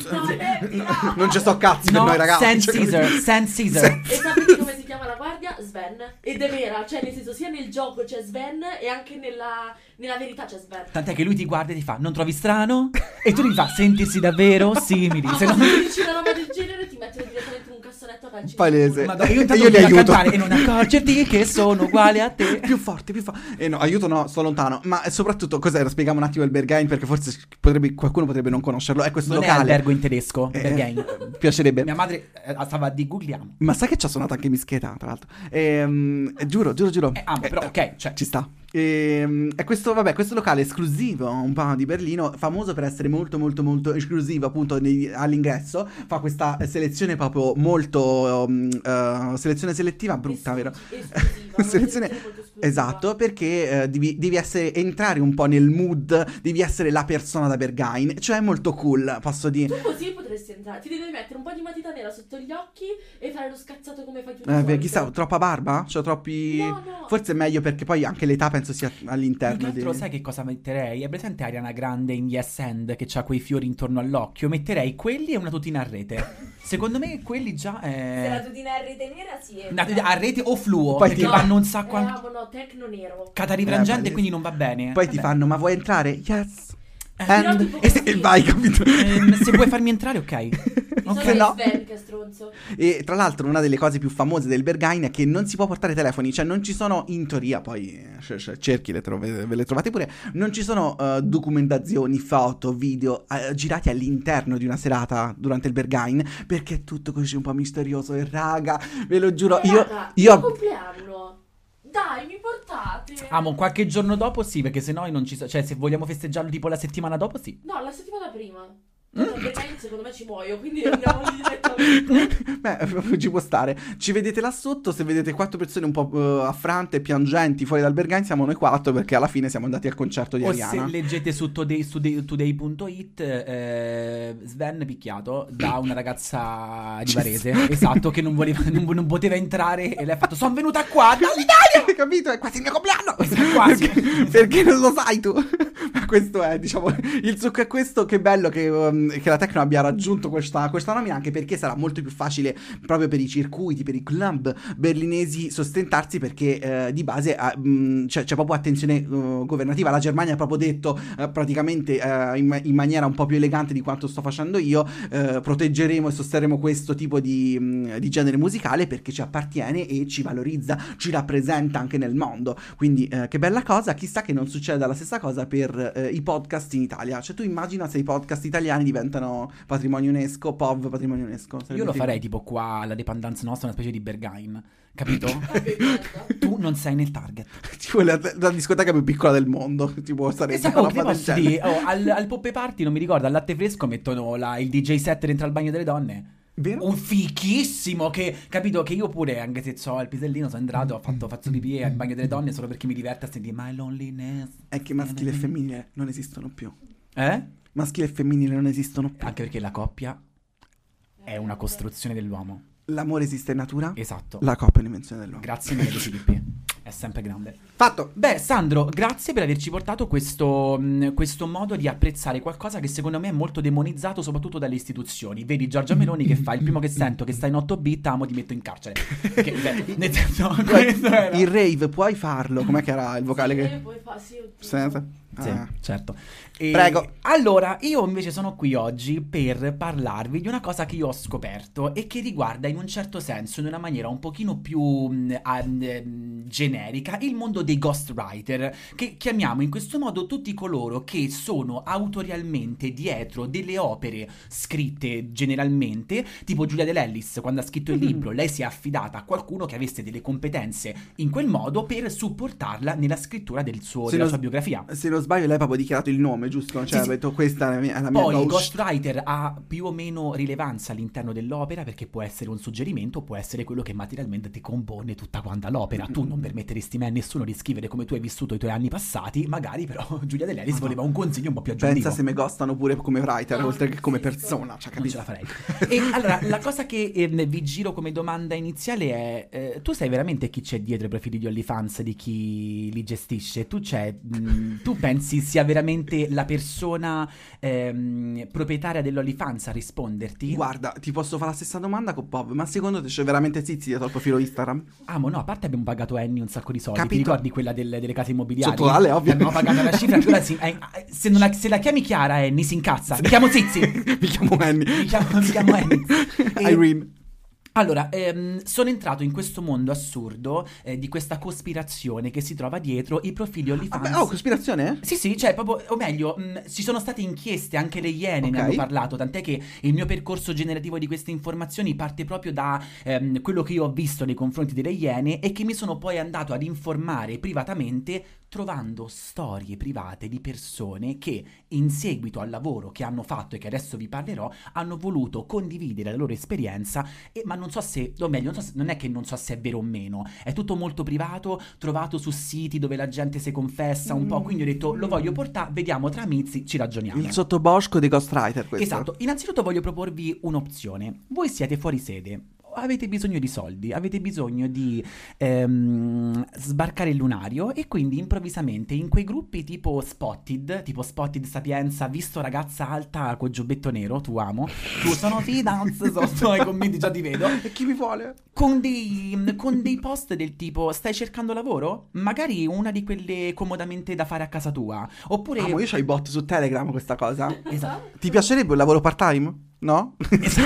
non ci sto cazzi No, per noi ragazzi. San Cioè, Caesar, capito? San Caesar. E sapete come si chiama la guardia? Sven. Ed è vera, cioè nel senso sia nel gioco c'è Sven e anche nella, nella verità c'è Sven. Tant'è che lui ti guarda e ti fa, non trovi strano? E tu gli fa, sentirsi davvero simili. Ah, Se no... ma se dici una roba del genere ti mettono direttamente in un cassonetto a calci. Palese. Madonna, io E intanto io li continuo a aiuto. cantare e non accorgerti che sono uguale a te. Più forte, più forte. Eh no, aiuto no, sto lontano. Ma soprattutto, cos'era? Spieghiamo un attimo il Berghain, perché forse potrebbe, qualcuno potrebbe non conoscerlo. È questo Non locale. è albergo in tedesco, Eh, Berghain. Piacerebbe. Mia madre eh, stava di googliamo. Ma sai che ci ha suonato anche Mischeta, tra l'altro. Ehm, giuro, giuro, giuro. Eh, ah, ma però, ok, cioè... Ci sta. Ehm, è questo, vabbè, questo locale esclusivo un po' di Berlino, famoso per essere molto molto molto esclusivo appunto nei- all'ingresso. Fa questa selezione proprio molto um, uh, selezione selettiva brutta, vero? Esclusiva. Selezione- molto esclusiva. Esatto, perché eh, devi, devi essere entrare un po' nel mood, devi essere la persona da Berghain, cioè molto cool, posso dire. Tu così potresti entrare, ti devi mettere un po' di matita nera sotto gli occhi e fare lo scazzato come fai tu. di Eh, beh, solito. chissà, troppa barba? Cioè troppi... No, no. Forse è meglio perché poi anche l'età penso sia Più all'interno che altro, di... sai che cosa metterei? È presente Ariana Grande in Yes And che ha quei fiori intorno all'occhio? Metterei quelli e una tutina a rete. Secondo me quelli già Se la è... tutina a rete nera sì. è- Una tutina a rete o fluo, Poi perché ti- vanno un Eh, sacco anche... amo, no, tecno nero. Catarifrangente, Eh, quindi non va bene. Poi ti Vabbè. fanno, ma vuoi entrare? Yes. Eh, però And... tipo E, così. e vai, capito? Ehm, se vuoi farmi entrare, ok. Mi Ok, sono no. Sven, che stronzo. E tra l'altro una delle cose più famose del Berghain è che non si può portare telefoni, cioè non ci sono, in teoria, poi eh, cioè, cerchi, le trove- ve le trovate pure, non ci sono eh, documentazioni, foto, video eh, girati all'interno di una serata durante il Berghain, perché è tutto così un po' misterioso e raga, ve lo giuro, Eh, io... raga, io il compleanno. Dai, mi portate. Amo, qualche giorno dopo sì, perché se no non ci so... Cioè, se vogliamo festeggiarlo tipo la settimana dopo, sì. No, la settimana prima. Tanto Berghain secondo me ci muoio, quindi andiamo lì direttamente. Beh, ci può stare. Ci vedete là sotto, se vedete quattro persone un po' eh, affrante, piangenti fuori dal Berghain, siamo noi quattro perché alla fine siamo andati al concerto di O Ariana. se leggete su today, su today- today punto it eh, Sven picchiato da una ragazza di Varese, esatto, che non, voleva, non, non poteva entrare e lei ha fatto sono venuta qua dall'Italia. Hai capito? È quasi il mio compleanno! Quasi. Perché, perché non lo sai tu? Ma questo è, diciamo, il succo è questo. Che bello che, um, che la Tecno abbia raggiunto questa, questa nomina, anche perché sarà molto più facile proprio per i circuiti, per i club berlinesi sostentarsi, perché eh, di base eh, mh, c'è, c'è proprio attenzione uh, governativa. La Germania ha proprio detto eh, praticamente eh, in, in maniera un po' più elegante di quanto sto facendo io, eh, proteggeremo e sosterremo questo tipo di, mh, di genere musicale perché ci appartiene e ci valorizza, ci rappresenta anche nel mondo. Quindi eh, che bella cosa. Chissà che non succeda la stessa cosa per eh, i podcast in Italia. Cioè tu immagina se i podcast italiani diventano patrimonio UNESCO, P O V patrimonio UNESCO. Sarebbe Io lo figo. farei tipo qua alla dependenza nostra, una specie di Berghain, capito? Vabbè, merda. Tu non sei nel target. Tipo la, la discoteca più piccola del mondo. Tipo sarebbe Esatto, una oh, che roba del posso genere. dire? Oh, al, al Poppe Party, non mi ricordo, al latte fresco mettono la- il D J set dentro al bagno delle donne. Vero? Un fichissimo che, capito, che io pure, anche se ho il pisellino, sono entrato, ho fatto faccio pipì al bagno delle donne solo perché mi diverte a sentire My Loneliness. È che maschile e femminile non esistono più. Eh? Maschile e femminile non esistono più. Anche perché la coppia è una costruzione dell'uomo. L'amore esiste in natura. Esatto. La coppia è un'invenzione dell'uomo. Grazie mille di Filippi. È sempre grande. Fatto. Beh, Sandro, grazie per averci portato questo, mh, questo modo di apprezzare qualcosa che secondo me è molto demonizzato, soprattutto dalle istituzioni. Vedi Giorgia Meloni che fa il primo che sento che sta in otto bit, amo ti metto in carcere. Che, beh, nel senso, questo era... Il rave puoi farlo. Com'è che era il vocale Sì, che... e poi fa, sì, oddio. Senza? Sì, Ah. certo. E Prego. Allora, io invece sono qui oggi per parlarvi di una cosa che io ho scoperto e che riguarda in un certo senso, in una maniera un pochino più mh, ah, mh, generica, il mondo dei ghostwriter, che chiamiamo in questo modo tutti coloro che sono autorialmente dietro delle opere scritte generalmente, tipo Giulia De Lellis, quando ha scritto il libro, lei si è affidata a qualcuno che avesse delle competenze in quel modo per supportarla nella scrittura del suo, Se della non- sua biografia. Se non sbaglio lei proprio ha dichiarato il nome, giusto? Cioè Sì, sì. ha detto questa è la mia, è la mia Poi il ghost. ghostwriter ha più o meno rilevanza all'interno dell'opera perché può essere un suggerimento, può essere quello che materialmente ti compone tutta quanta l'opera. Tu non permetteresti mai a nessuno di scrivere come tu hai vissuto i tuoi anni passati, magari però Giulia De Leris voleva un consiglio un po' più aggiuntivo. Pensa se me ghostano pure come writer, No, oltre che come sì, sì. persona, cioè, Non capito? ce la farei. E allora, la cosa che ehm, vi giro come domanda iniziale è: eh, tu sai veramente chi c'è dietro i profili di OnlyFans, di chi li gestisce? Tu c'è, mh, tu pensi sia veramente la persona ehm, proprietaria dell'OnlyFans a risponderti? Guarda, ti posso fare la stessa domanda con Pop, ma secondo te c'è veramente Zizi dietro al profilo Instagram? Amo, no, a parte abbiamo pagato Annie un sacco di soldi. Ti Capito. ricordi quella del- delle case immobiliari? Sottoale, ovvio. Abbiamo pagato la cifra. quella si- eh, se, non la, se la chiami Chiara, Annie si incazza. Mi chiamo Zizi. Mi chiamo Annie. Mi chiamo, mi chiamo Annie. E- Irene. Allora, ehm, sono entrato in questo mondo assurdo eh, di questa cospirazione che si trova dietro i profili OnlyFans. Vabbè, oh, cospirazione? Sì, sì, cioè proprio, o meglio, mh, ci sono state inchieste, anche le Iene ne Ok. hanno parlato, tant'è che il mio percorso generativo di queste informazioni parte proprio da ehm, quello che io ho visto nei confronti delle Iene e che mi sono poi andato ad informare privatamente trovando storie private di persone che in seguito al lavoro che hanno fatto e che adesso vi parlerò hanno voluto condividere la loro esperienza e, ma non so se, o meglio, non, so se- non è che non so se è vero o meno, è tutto molto privato, trovato su siti dove la gente si confessa un po', quindi ho detto lo voglio portare, vediamo tra amici, ci ragioniamo. Il sottobosco dei ghostwriter, questo. Esatto, innanzitutto voglio proporvi un'opzione. Voi siete fuori sede, avete bisogno di soldi, avete bisogno di ehm, sbarcare il lunario e quindi improvvisamente in quei gruppi tipo Spotted, tipo Spotted Sapienza, visto ragazza alta col giubbetto nero, tu amo, tu sono freelance, sotto ai commenti già ti vedo, E chi mi vuole? con dei, con dei post del tipo stai cercando lavoro? Magari una di quelle comodamente da fare a casa tua, oppure... Amo, io c'ho i bot su Telegram questa cosa. Esatto. Ti piacerebbe un lavoro part-time? No?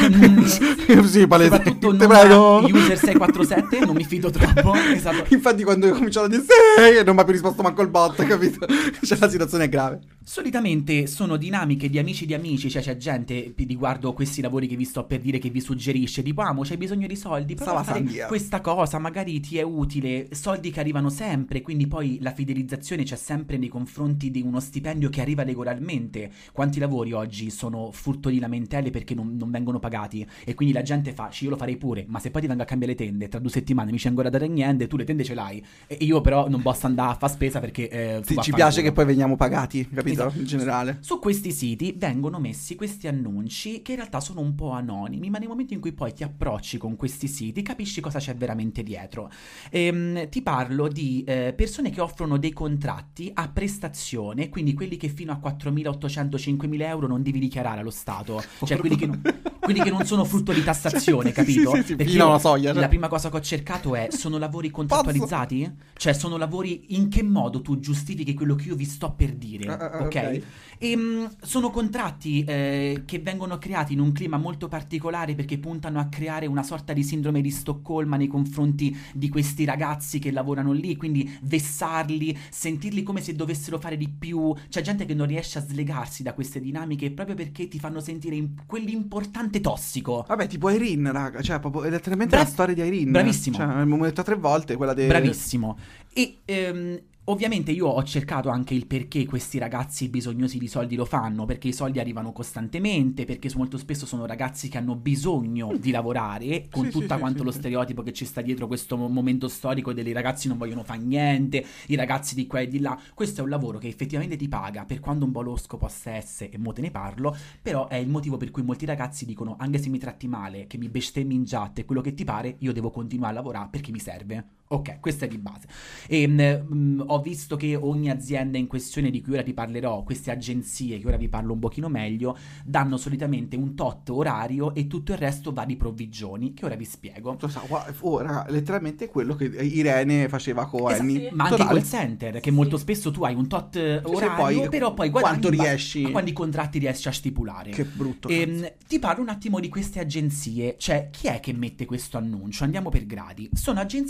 Esatto. Sì, palese. Soprattutto Ti non prego. da user sei quattro sette, non mi fido troppo. Esatto. Infatti quando ho cominciato a dire sì, non mi ha più risposto manco il bot, capito? Cioè la situazione è grave. Solitamente sono dinamiche di amici di amici, cioè c'è gente pi- riguardo questi lavori che vi sto per dire che vi suggerisce, tipo amo c'hai bisogno di soldi, prova Stava a fare sandia. questa cosa, magari ti è utile, soldi che arrivano sempre, quindi poi la fidelizzazione c'è sempre nei confronti di uno stipendio che arriva regolarmente. Quanti lavori oggi sono frutto di lamentele perché non, non vengono pagati e quindi la gente fa, sì, io lo farei pure, ma se poi ti vengo a cambiare le tende tra due settimane mi c'è ancora da dare niente, tu le tende ce l'hai e io però non posso andare a fare spesa perché eh, tu Sì, ci vaffanculo. piace che poi veniamo pagati, capito? Esatto. In generale. Su questi siti vengono messi questi annunci che in realtà sono un po' anonimi, ma nel momento in cui poi ti approcci con questi siti capisci cosa c'è veramente dietro. Ehm, ti parlo di eh, persone che offrono dei contratti a prestazione, quindi quelli che fino a quattromilaottocento cinquemila euro non devi dichiarare allo Stato, cioè quelli che non, quelli che non sono frutto di tassazione, Sì, capito? sì, sì, sì, Perché fino a io una soglia, cioè. la prima cosa che ho cercato è, sono lavori contrattualizzati? Cioè sono lavori, in che modo tu giustifichi quello che io vi sto per dire, Ah, ah, ok? ok. E, mh, sono contratti eh, che vengono creati in un clima molto particolare perché puntano a creare una sorta di sindrome di Stoccolma nei confronti di questi ragazzi che lavorano lì, quindi vessarli, sentirli come se dovessero fare di più. C'è gente che non riesce a slegarsi da queste dinamiche proprio perché ti fanno sentire in- quell'importante tossico. Vabbè, tipo Irene, raga, cioè proprio è letteralmente Brav- la storia di Irene. bravissimo. Cioè, l'abbiamo detto tre volte, quella del... Bravissimo. E ehm, ovviamente io ho cercato anche il perché questi ragazzi bisognosi di soldi lo fanno, perché i soldi arrivano costantemente, perché molto spesso sono ragazzi che hanno bisogno di lavorare, con Sì, sì, tutta sì, quanto sì, lo sì. stereotipo che ci sta dietro questo mo- momento storico dei ragazzi non vogliono fare niente, i ragazzi di qua e di là. Questo è un lavoro che effettivamente ti paga, per quando un po' losco possa essere, e mo te ne parlo, però è il motivo per cui molti ragazzi dicono, anche se mi tratti male, che mi bestemmi in giatte, quello che ti pare, io devo continuare a lavorare perché mi serve. Ok, questa è di base. E mh, ho visto che ogni azienda in questione di cui ora ti parlerò, queste agenzie che ora vi parlo un pochino meglio, danno solitamente un tot orario e tutto il resto va di provvigioni, che ora vi spiego. Lo so, gua- oh, raga, letteralmente è quello che Irene faceva con Esatto, Annie. ma anche i Totale. call center, che molto spesso tu hai un tot eh, Sì, sì, orario, poi però poi guadagni quanto in base riesci- a quanti contratti riesci a stipulare. Che brutto. Ehm, cazzo. ti parlo un attimo di queste agenzie, cioè chi è che mette questo annuncio? Andiamo per gradi. Sono agenzie che si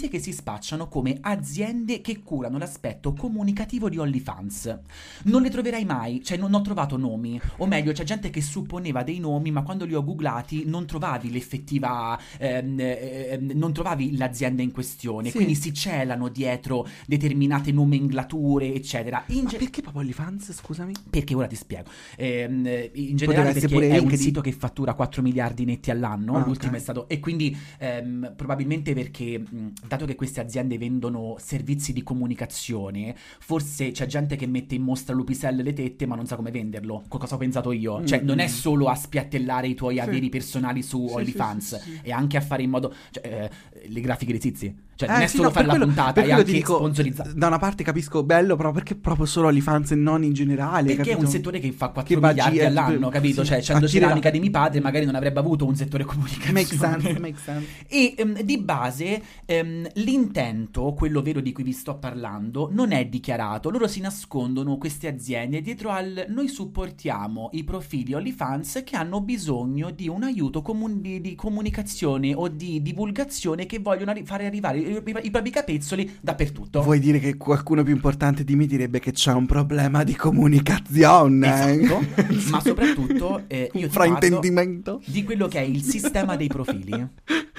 spacciano come aziende che curano l'aspetto comunicativo di OnlyFans. Non le troverai mai, cioè non ho trovato nomi, o meglio c'è gente che supponeva dei nomi, ma quando li ho googlati non trovavi l'effettiva, ehm, ehm, non trovavi l'azienda in questione, Sì. quindi si celano dietro determinate nomenclature, eccetera. In Ma ge- perché proprio OnlyFans, scusami? Perché ora ti spiego. Ehm, in Poteva generale essere perché pure è un LinkedIn. sito che fattura quattro miliardi netti all'anno, Ah, l'ultimo ok. è stato, e quindi ehm, probabilmente perché mh, dato che queste aziende vendono servizi di comunicazione, forse c'è gente che mette in mostra l'upiselle e le tette ma non sa come venderlo. Co- Cosa ho pensato io? Cioè Mm. non è solo a spiattellare i tuoi Sì. averi personali su Sì, OnlyFans, sì, sì, sì. è anche a fare in modo, cioè, eh, le grafiche dei zizi. Cioè Eh, non è sì, solo no, fare per la quello- puntata, per è quello anche ti dico, sponsorizzato. da una parte capisco bello, però perché proprio solo OnlyFans e non in generale? Perché è capito? un settore che fa quattro Che va a miliardi gira- all'anno, capito? sì, Cioè, a essendo girare- ceramica di mio padre, magari non avrebbe avuto un settore comunicazione. Make sense, make sense. E ehm, di base ehm, l'intento, quello vero di cui vi sto parlando, non è dichiarato. Loro si nascondono, queste aziende, dietro al noi supportiamo i profili OnlyFans che hanno bisogno di un aiuto comun- di, di comunicazione o di divulgazione, che vogliono arri- fare arrivare i, i- i propri capezzoli dappertutto. Vuoi dire che qualcuno più importante di me direbbe che c'è un problema di comunicazione? Esatto, ma soprattutto eh, io Un ti parlo fraintendimento? di quello che è il sistema dei profili.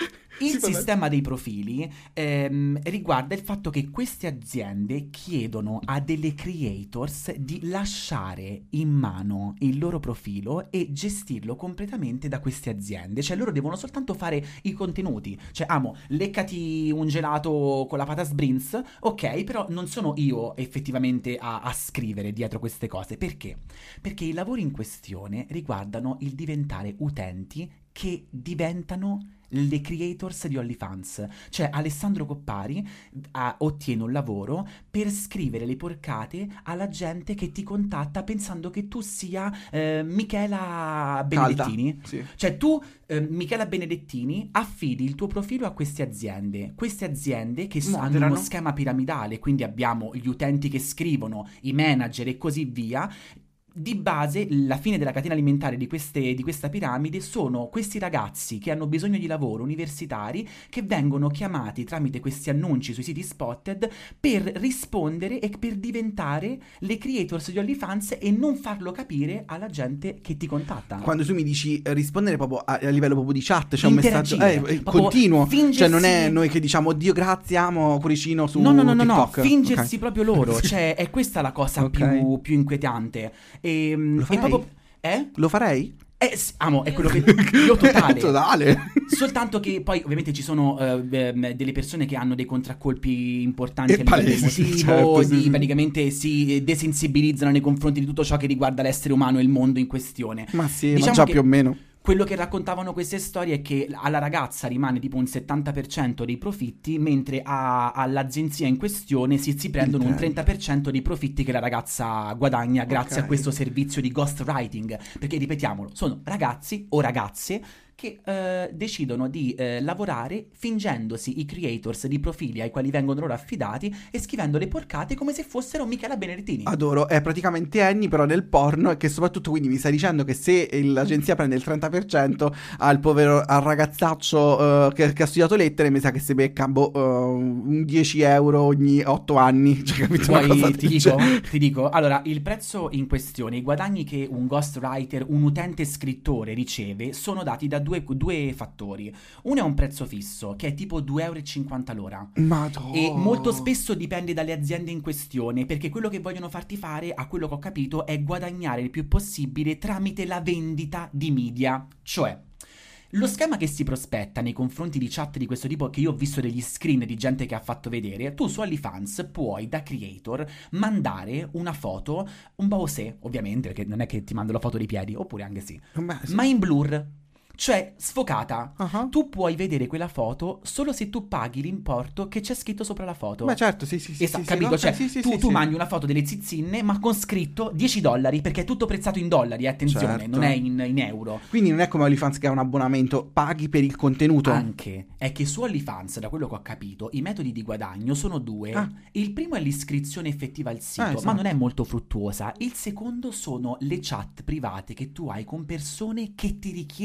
Il Sì, vabbè. sistema dei profili ehm, riguarda il fatto che queste aziende chiedono a delle creators di lasciare in mano il loro profilo e gestirlo completamente da queste aziende. Cioè loro devono soltanto fare i contenuti. Cioè, amo, leccati un gelato con la pata Sbrinz, ok, però non sono io effettivamente a, a scrivere dietro queste cose. Perché? Perché i lavori in questione riguardano il diventare utenti che diventano le creators di OnlyFans. Cioè Alessandro Coppari ah, ottiene un lavoro per scrivere le porcate alla gente che ti contatta pensando che tu sia eh, Michela Calda. Benedettini. Sì. Cioè tu, eh, Michela Benedettini, affidi il tuo profilo a queste aziende. Queste aziende che s- hanno Moderano. uno schema piramidale, quindi abbiamo gli utenti che scrivono, i manager e così via. Di base, la fine della catena alimentare di, queste, di questa piramide sono questi ragazzi che hanno bisogno di lavoro, universitari, che vengono chiamati tramite questi annunci sui siti Spotted per rispondere e per diventare le creators di OnlyFans e non farlo capire alla gente che ti contatta. Quando tu mi dici eh, rispondere proprio a, a livello proprio di chat, c'è un messaggio Interagire, eh, eh, proprio continuo, fingersi- cioè non è noi che diciamo Dio grazie, amo cuoricino su No, no, no, no, no, TikTok. fingersi Ok. proprio loro, cioè è questa la cosa Ok. più, più inquietante. E, Lo e farei? proprio... Eh? Lo farei? Eh, s- amo, è quello che io totale. Totale. Soltanto che poi ovviamente ci sono eh, ehm, delle persone che hanno dei contraccolpi importanti E a livello palesi, emotivo, certo, sì, di, sì. praticamente si desensibilizzano nei confronti di tutto ciò che riguarda l'essere umano e il mondo in questione. Ma sì, Diciamo ma già che più o meno. Quello che raccontavano queste storie è che alla ragazza rimane tipo un settanta per cento dei profitti, mentre a- all'agenzia in questione si, si prendono un trenta per cento dei profitti che la ragazza guadagna grazie Ok. a questo servizio di ghostwriting. Perché ripetiamolo, sono ragazzi o ragazze che eh, decidono di eh, lavorare fingendosi i creators di profili ai quali vengono loro affidati e scrivendo le porcate come se fossero Michela Benedettini. Adoro, è praticamente Annie però nel porno, e che soprattutto quindi mi stai dicendo che se l'agenzia prende il trenta per cento al povero al ragazzaccio eh, che, che ha studiato lettere, mi sa che si becca boh, eh, un dieci euro ogni otto anni, cioè capito una Poi cosa ti del dico, genere? ti dico, allora il prezzo in questione, i guadagni che un ghostwriter, un utente scrittore riceve sono dati da due, due fattori. Uno è un prezzo fisso che è tipo due euro e cinquanta l'ora. Madonna. E molto spesso dipende dalle aziende in questione, perché quello che vogliono farti fare, a quello che ho capito, è guadagnare il più possibile tramite la vendita di media. Cioè, lo schema che si prospetta nei confronti di chat di questo tipo, che io ho visto degli screen di gente che ha fatto vedere, tu su OnlyFans puoi da creator mandare una foto, un bosè ovviamente, perché non è che ti mando la foto dei piedi, oppure anche sì, Beh, sì. ma in blur. Cioè, sfocata. Ah. Tu puoi vedere quella foto solo se tu paghi l'importo che c'è scritto sopra la foto. Beh certo, sì sì sì, Esatto, sì, sì, capito? no, Cioè, sì, sì, tu, sì, tu sì. mandi una foto delle zizzinne, ma con scritto dieci dollari, perché è tutto prezzato in dollari, eh, attenzione, Certo. non è in, in euro. Quindi non è come OnlyFans che ha un abbonamento, paghi per il contenuto. Anche è che su OnlyFans, da quello che ho capito, i metodi di guadagno sono due. Ah. Il primo è l'iscrizione effettiva al sito, Ah, esatto. ma non è molto fruttuosa. Il secondo sono le chat private che tu hai con persone che ti richiedono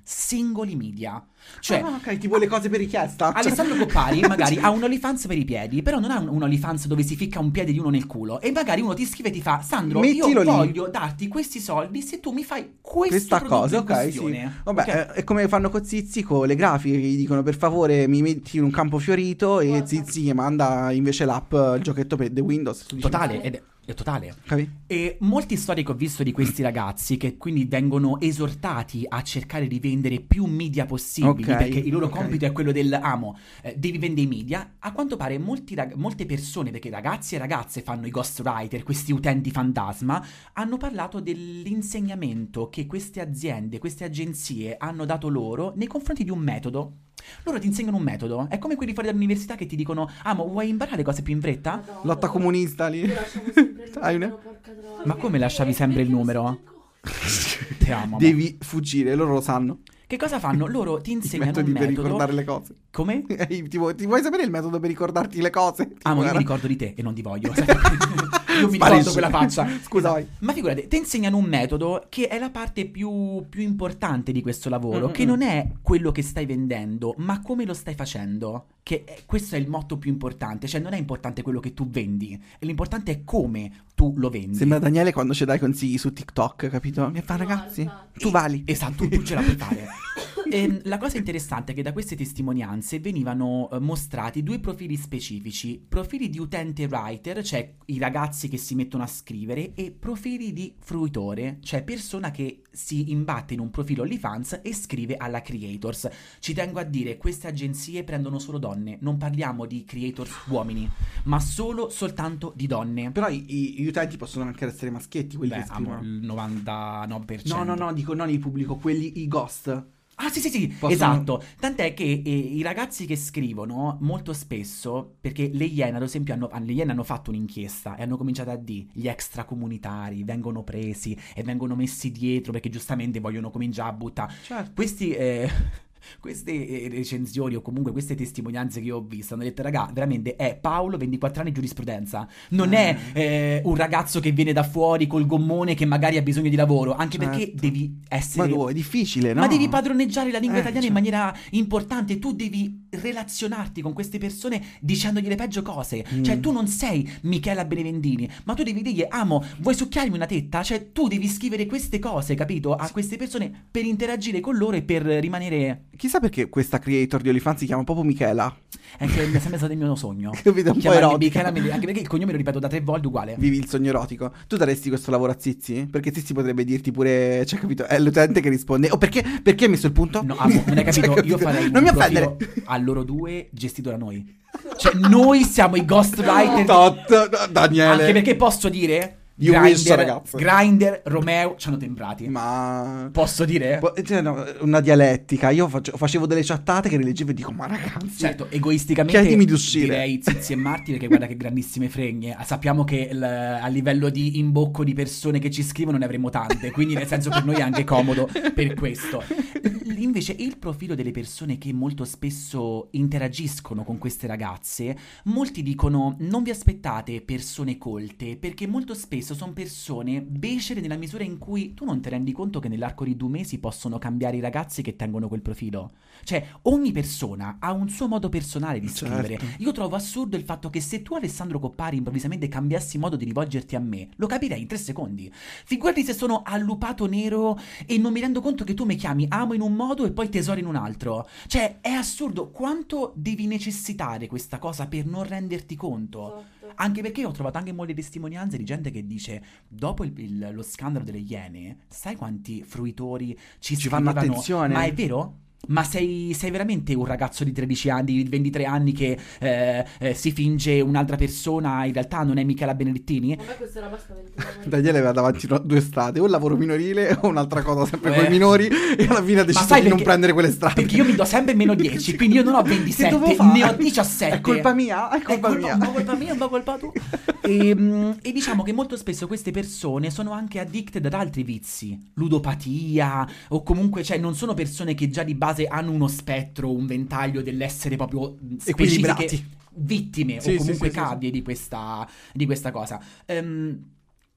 singoli media. Cioè, ah, ok, tipo le cose per richiesta. Alessandro Coppari magari ha un OnlyFans per i piedi, però non ha un, un OnlyFans dove si ficca un piede di uno nel culo. E magari uno ti scrive e ti fa: Sandro, Mettilo io lì. voglio darti questi soldi se tu mi fai questo Questa prodotto cosa, in ok, questione. sì. Vabbè, Ok? eh, è come fanno con Zizi con le grafiche che gli dicono per favore mi metti in un campo fiorito e Guarda. Zizi gli manda invece l'app, il giochetto per The Windows. tu dici, Totale, ed è, è totale. capi? E molte storie che ho visto di questi ragazzi che quindi vengono esortati a cercare di vendere più media possibili, Ok, perché il loro ok. compito è quello del amo, eh, devi vendere i media. A quanto pare molti rag- molte persone, perché ragazzi e ragazze fanno i ghostwriter, questi utenti fantasma, hanno parlato dell'insegnamento che queste aziende, queste agenzie hanno dato loro nei confronti di un metodo. Loro ti insegnano un metodo, è come quelli fuori dall'università che ti dicono: amo, vuoi imparare le cose più in fretta? Madonna. Lotta comunista lì. Io lasciavo sempre il Hai un- numero, porca troia. Ma come lasciavi sempre il numero? Te amo, amore. Devi fuggire, loro lo sanno. Che cosa fanno? Loro ti I insegnano un metodi per metodo. ricordare le cose. Come? Ehi, tipo, ti vuoi sapere il metodo per ricordarti le cose? Tipo, Ah, ma io era- mi ricordo di te e non ti voglio. Io mi Sparisci. ricordo quella faccia. Scusa, vai. Ma figurati, ti insegnano un metodo che è la parte più, più importante di questo lavoro, Mm, che mm, non è quello che stai vendendo, ma come lo stai facendo. Che è- questo è il motto più importante, cioè non è importante quello che tu vendi, l'importante è come tu lo vendi. Sembra Daniele quando ci dai consigli su TikTok, capito? Mi fa No, ragazzi, infatti. tu vali. Esatto, tu, tu ce la puoi fare. E la cosa interessante è che da queste testimonianze venivano eh, mostrati due profili specifici: profili di utente writer, cioè i ragazzi che si mettono a scrivere, e profili di fruitore, cioè persona che si imbatte in un profilo OnlyFans e scrive alla creators. Ci tengo a dire, queste agenzie prendono solo donne, non parliamo di creators uomini, ma solo soltanto di donne. Però i, i- gli utenti possono anche essere maschietti, quelli Beh, che scrivono. amo, il novantanove per cento. No, no, no, dico non il pubblico, quelli, i ghost. Ah, sì, sì, sì, Possono- esatto. Tant'è che eh, i ragazzi che scrivono molto spesso, perché le Iene, ad esempio, hanno, le Iene hanno fatto un'inchiesta e hanno cominciato a dire: gli extracomunitari vengono presi e vengono messi dietro perché giustamente vogliono cominciare a buttare. Certo. Questi, eh, queste eh, recensioni o comunque queste testimonianze che io ho visto hanno detto: raga, veramente è Paolo, ventiquattro anni, giurisprudenza. Non è eh, un ragazzo che viene da fuori col gommone che magari ha bisogno di lavoro, anche Certo. perché devi essere... Ma è difficile, no? Ma devi padroneggiare la lingua Eh, italiana certo. in maniera importante. Tu devi relazionarti con queste persone dicendogli le peggio cose. Mm. Cioè, tu non sei Michela Benevendini, ma tu devi dirgli: amo, vuoi succhiarmi una tetta? Cioè, tu devi scrivere queste cose, capito? A queste persone per interagire con loro e per rimanere... Chissà perché questa creator di OnlyFans si chiama proprio Michela. È che mi è sempre stato il mio sogno. Capito? Un po' Chiamarmi erotica. Michela Benevendini, anche perché il cognome lo ripeto da tre volte uguale. Vivi il sogno erotico. Tu daresti questo lavoro a Zizi? Perché Zizi potrebbe dirti pure, cioè, capito? È l'utente che risponde. O perché, perché hai messo il punto? No, amo, non hai capito? Cioè, Io farei Non mi un offendere. profilo a loro due gestito da noi. Cioè, noi siamo i ghostwriter. Tot, no, Daniele. Anche perché posso dire You wish, Grindr, ragazzo. Grindr, Romeo ci hanno temprati. Ma... Posso dire? Po- cioè, no, una dialettica. Io face- facevo delle chattate che le leggevo e dico, ma ragazzi... Certo, egoisticamente Chiedetemi di uscire. direi Zizi e Marti, perché guarda che grandissime fregne. Sappiamo che il- a livello di imbocco di persone che ci scrivono ne avremo tante, quindi nel senso per noi è anche comodo per questo. Invece il profilo delle persone che molto spesso interagiscono con queste ragazze, molti dicono: non vi aspettate persone colte, perché molto spesso sono persone becere nella misura in cui tu non ti rendi conto che nell'arco di due mesi possono cambiare i ragazzi che tengono quel profilo. Cioè, ogni persona ha un suo modo personale di scrivere. Certo. Io trovo assurdo il fatto che se tu, Alessandro Coppari, improvvisamente cambiassi modo di rivolgerti a me, lo capirei in tre secondi. Figurati se sono allupato nero e non mi rendo conto che tu mi chiami amo in un modo e poi tesoro in un altro. Cioè, è assurdo quanto devi necessitare questa cosa per non renderti conto. Esatto. Anche perché ho trovato anche molte testimonianze di gente che dice: dopo il- il- lo scandalo delle Iene, sai quanti fruitori ci, Ci fanno scrivevano? attenzione. Ma è vero? Ma sei, sei veramente un ragazzo di tredici anni, di ventitré anni che eh, eh, si finge un'altra persona, in realtà non è Michela Benedettini? A me questa è una basta ventura. Daniele aveva davanti no- due strade, o il lavoro minorile o un'altra cosa sempre Eh. con i minori, e alla fine ha deciso sai di non perché- prendere quelle strade. Perché io mi do sempre meno dieci, quindi io non ho Che ventisette, dovevo fare? ne ho diciassette. È colpa mia, è colpa mia. Un po' colpa mia, un po' colpa tu. E, mm, e diciamo che molto spesso queste persone sono anche addicted ad altri vizi, ludopatia, o comunque, cioè, non sono persone che già di base hanno uno spettro, un ventaglio dell'essere proprio mm, Equilibrati. specifiche vittime Sì, o comunque sì, sì, sì, cavie di questa di questa cosa. Ehm,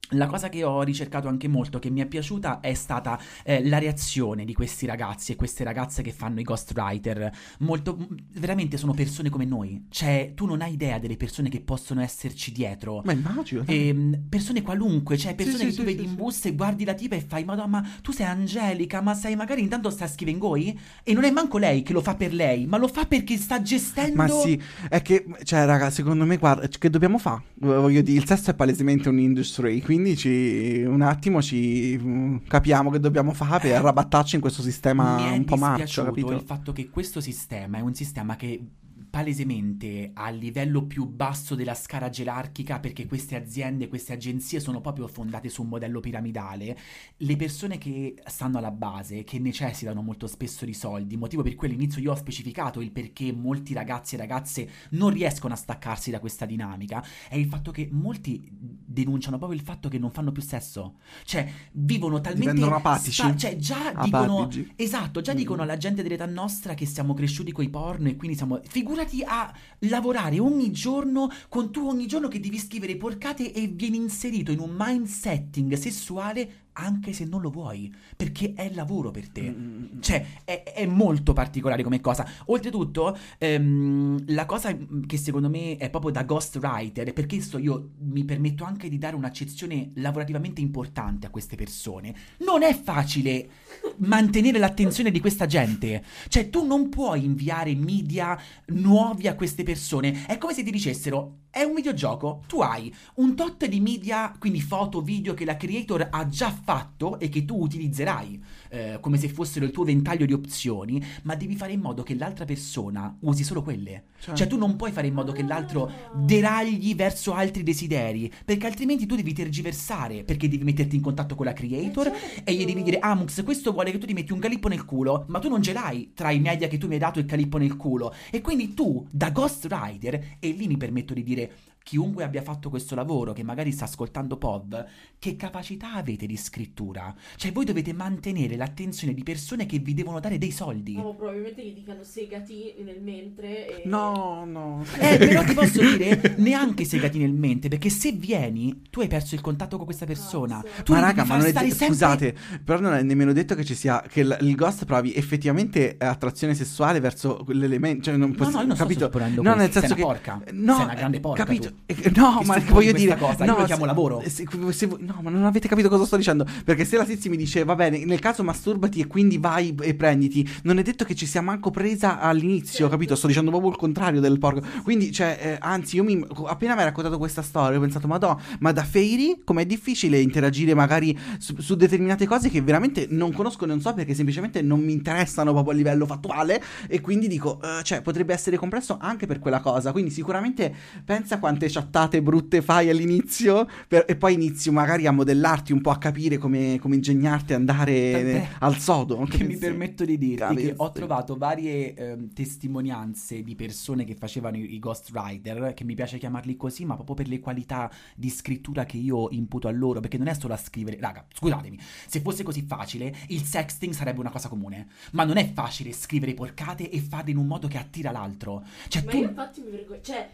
La cosa che ho ricercato anche molto, che mi è piaciuta, è stata eh, la reazione di questi ragazzi e queste ragazze che fanno i ghostwriter. Molto, veramente sono persone come noi. Cioè, tu non hai idea delle persone che possono esserci dietro. Ma immagino. dai. E, persone qualunque, cioè persone Sì, che sì, tu sì, vedi sì, in sì. bus e guardi la tipa e fai Madonna, ma tu sei Angelica, ma sei magari intanto sta scrivendo goi e non è manco lei che lo fa per lei, ma lo fa perché sta gestendo. Ma sì, è che, cioè, raga, secondo me, guarda, che dobbiamo fare? Voglio dire, il sesso è palesemente un industry, quindi ci, un attimo ci mm, capiamo che dobbiamo fare per arrabattarci in questo sistema Mi è un po' marcio, dispiaciuto capito? il fatto che questo sistema è un sistema che palesemente a livello più basso della scala gerarchica, perché queste aziende, queste agenzie sono proprio fondate su un modello piramidale. Le persone che stanno alla base, che necessitano molto spesso di soldi, motivo per cui all'inizio io ho specificato il perché molti ragazzi e ragazze non riescono a staccarsi da questa dinamica, è il fatto che molti denunciano proprio il fatto che non fanno più sesso, cioè vivono talmente Divengono apatici. sta- cioè già dicono Apatici. esatto, già Mm. dicono alla gente dell'età nostra che siamo cresciuti coi porno e quindi siamo, figurati a lavorare ogni giorno con tu ogni giorno che devi scrivere porcate e vieni inserito in un mind setting sessuale anche se non lo vuoi, perché è lavoro per te. Mm. Cioè, è, è molto particolare come cosa. Oltretutto, ehm, la cosa che secondo me è proprio da ghostwriter, per questo io mi permetto anche di dare un'accezione lavorativamente importante a queste persone, non è facile mantenere l'attenzione di questa gente. Cioè, tu non puoi inviare media nuovi a queste persone. È come se ti dicessero, è un videogioco, tu hai un tot di media, quindi foto, video che la creator ha già fatto e che tu utilizzerai eh, come se fossero il tuo ventaglio di opzioni, ma devi fare in modo che l'altra persona usi solo quelle. Certo. Cioè tu non puoi fare in modo che l'altro deragli verso altri desideri, perché altrimenti tu devi tergiversare, perché devi metterti in contatto con la creator e gli devi dire Amux, questo vuole che tu ti metti un calippo nel culo, ma tu non ce l'hai tra i media che tu mi hai dato il calippo nel culo, e quindi tu da ghostwriter, e lì mi permetto di dire chiunque abbia fatto questo lavoro, che magari sta ascoltando P O V, che capacità avete di scrittura? Cioè voi dovete mantenere l'attenzione di persone che vi devono dare dei soldi. No, probabilmente gli dicano segati nel mentre e... No, no. Eh, però ti posso dire, neanche segati nel mente, perché se vieni, tu hai perso il contatto con questa persona. Cazzo. Tu Ma devi raga, ma far non è stare de- sempre- scusate, però non è nemmeno detto che ci sia che il, il ghost provi effettivamente eh, attrazione sessuale verso quell'elemento, cioè non No, posso, no, io non sto capito? supponendo No, questo. nel senso Sei che una porca. no, Sei una grande porca, capito? tu. Eh, No, Che ma supponi voglio questa dire, cosa, io no, lo chiamo se- lavoro. se- se voi- no, ma non avete capito cosa sto dicendo, perché se la Tizi mi dice va bene, nel caso masturbati e quindi vai e prenditi, non è detto che ci sia manco presa all'inizio, capito? Sto dicendo proprio il contrario del porco. Quindi, cioè, eh, anzi, io mi appena mi hai raccontato questa storia, ho pensato, madò, ma da Fairy com'è difficile interagire magari su, su determinate cose che veramente non conosco, non so, perché semplicemente non mi interessano proprio a livello fattuale, e quindi dico, eh, cioè, potrebbe essere complesso anche per quella cosa. Quindi sicuramente pensa quante chattate brutte fai all'inizio per- e poi inizi magari a modellarti un po', a capire come, come ingegnarti a andare Tant'è al sodo. che mi permetto di dirti che ho Cavesti. trovato varie ehm, testimonianze di persone che facevano i, i ghostwriter, che mi piace chiamarli così, ma proprio per le qualità di scrittura che io imputo a loro, perché non è solo a scrivere. Raga, scusatemi, se fosse così facile il sexting sarebbe una cosa comune, ma non è facile scrivere porcate e farle in un modo che attira l'altro. Cioè Ma tu io infatti mi vergogno, cioè,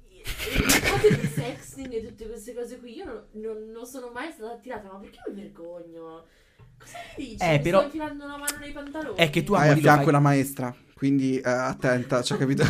le cose di sexting e tutte queste cose qui, io non, non- non sono mai stata attirata, ma perché mi vergogno? Cosa mi dici? Eh, Mi però- sto infilando una mano nei pantaloni? è che tu a Hai a Molino fianco fai- una maestra, quindi eh, attenta, cioè, capito?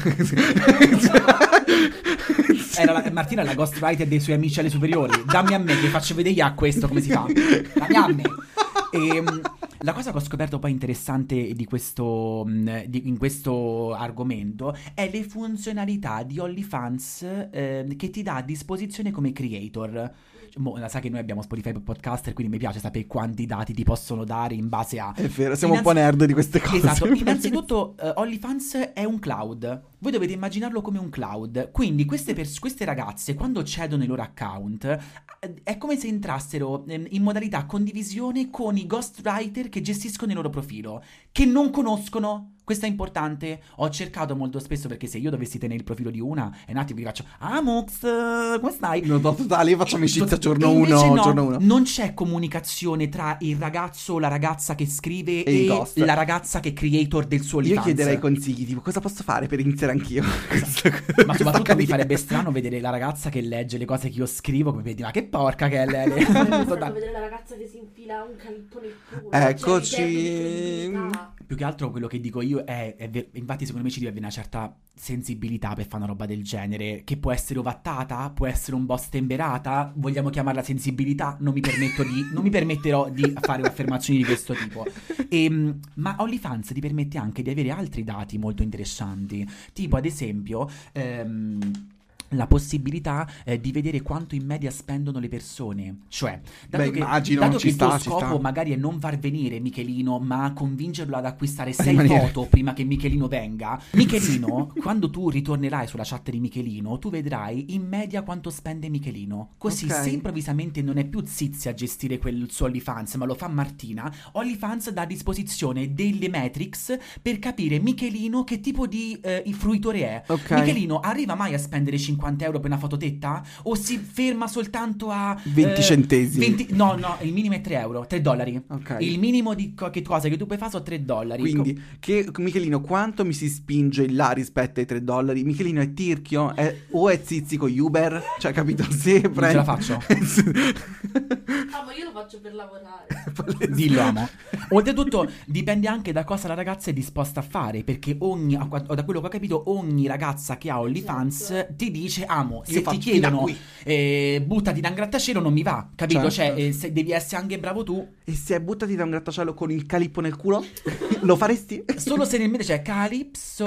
Era la, Martina è la ghostwriter dei suoi amici alle superiori. Dammi a me che faccio vedere a questo come si fa. Dammi a me. E, mh, la cosa che ho scoperto poi interessante di questo, mh, di- in questo argomento è le funzionalità di OnlyFans eh, che ti dà a disposizione come creator. Mo, la sai che noi abbiamo Spotify per podcaster, quindi mi piace sapere quanti dati ti possono dare in base a... È vero, siamo Innanzi- un po' nerd di queste cose. Esatto, innanzitutto eh, OnlyFans è un cloud. Voi dovete immaginarlo come un cloud. Quindi queste, pers- queste ragazze, quando cedono i loro account, eh, è come se entrassero ehm, in modalità condivisione con i ghostwriter che gestiscono il loro profilo, che non conoscono questo è importante. Ho cercato molto spesso, perché se io dovessi tenere il profilo di una, è un attimo che faccio Amux, come stai? No, no, totale, io faccio amicizia E giorno invece uno, no, giorno uno. non c'è comunicazione tra il ragazzo o la ragazza che scrive E i e, ghost. la ragazza che è creator del suo Io OnlyFans. chiederei consigli, tipo cosa posso fare per iniziare anch'io? Questa- Ma questa soprattutto mi carriera. farebbe strano vedere la ragazza che legge le cose che io scrivo, come vedi, ma che porca che è lei. lei. Sto da vedere la ragazza che si infila un calippo nel culo. Eccoci. Cioè, i termini di credibilità. Più che altro quello che dico io è, è ver- infatti secondo me ci deve avere una certa sensibilità per fare una roba del genere, che può essere ovattata, può essere un po' stemberata, vogliamo chiamarla sensibilità, non mi permetto di, non mi permetterò di fare affermazioni di questo tipo. Ehm, ma OnlyFans ti permette anche di avere altri dati molto interessanti, tipo ad esempio ehm, la possibilità eh, di vedere quanto in media spendono le persone. Cioè, dato Beh, che, immagino, dato ci che il tuo sta, ci scopo sta. magari è non far venire Michelino, ma convincerlo ad acquistare sei Rimanere. foto prima che Michelino venga, Michelino, quando tu ritornerai sulla chat di Michelino, tu vedrai in media quanto spende Michelino. Così, Ok. se improvvisamente non è più Zizi a gestire quel suo OnlyFans, ma lo fa Martina, OnlyFans dà a disposizione delle metrics per capire Michelino che tipo di eh, fruitore è. Ok. Michelino arriva mai a spendere cinquanta euro per una fototetta? O si ferma soltanto a venti eh, centesimi. venti no, no, il minimo è tre euro, tre dollari. Ok. Il minimo di co- che cosa che tu puoi fare sono tre dollari. Quindi, che, Michelino, quanto mi si spinge in là rispetto ai tre dollari? Michelino è tirchio? È- o è Zizi con Uber? Cioè, capito? Se Non prendi- ce la faccio. Ah, ma io lo faccio per lavorare. Dillo, amo. Oltretutto dipende anche da cosa la ragazza è disposta a fare, perché ogni, a qua- da quello che ho capito, ogni ragazza che ha OnlyFans Certo. ti dice amo, Io se faccio ti fino a chiedono qui. eh, buttati da un grattacielo non mi va, capito? Certo. Cioè eh, se devi essere anche bravo tu. E se buttati da un grattacielo con il calippo nel culo? Lo faresti? Solo se nel mentre c'è Calypso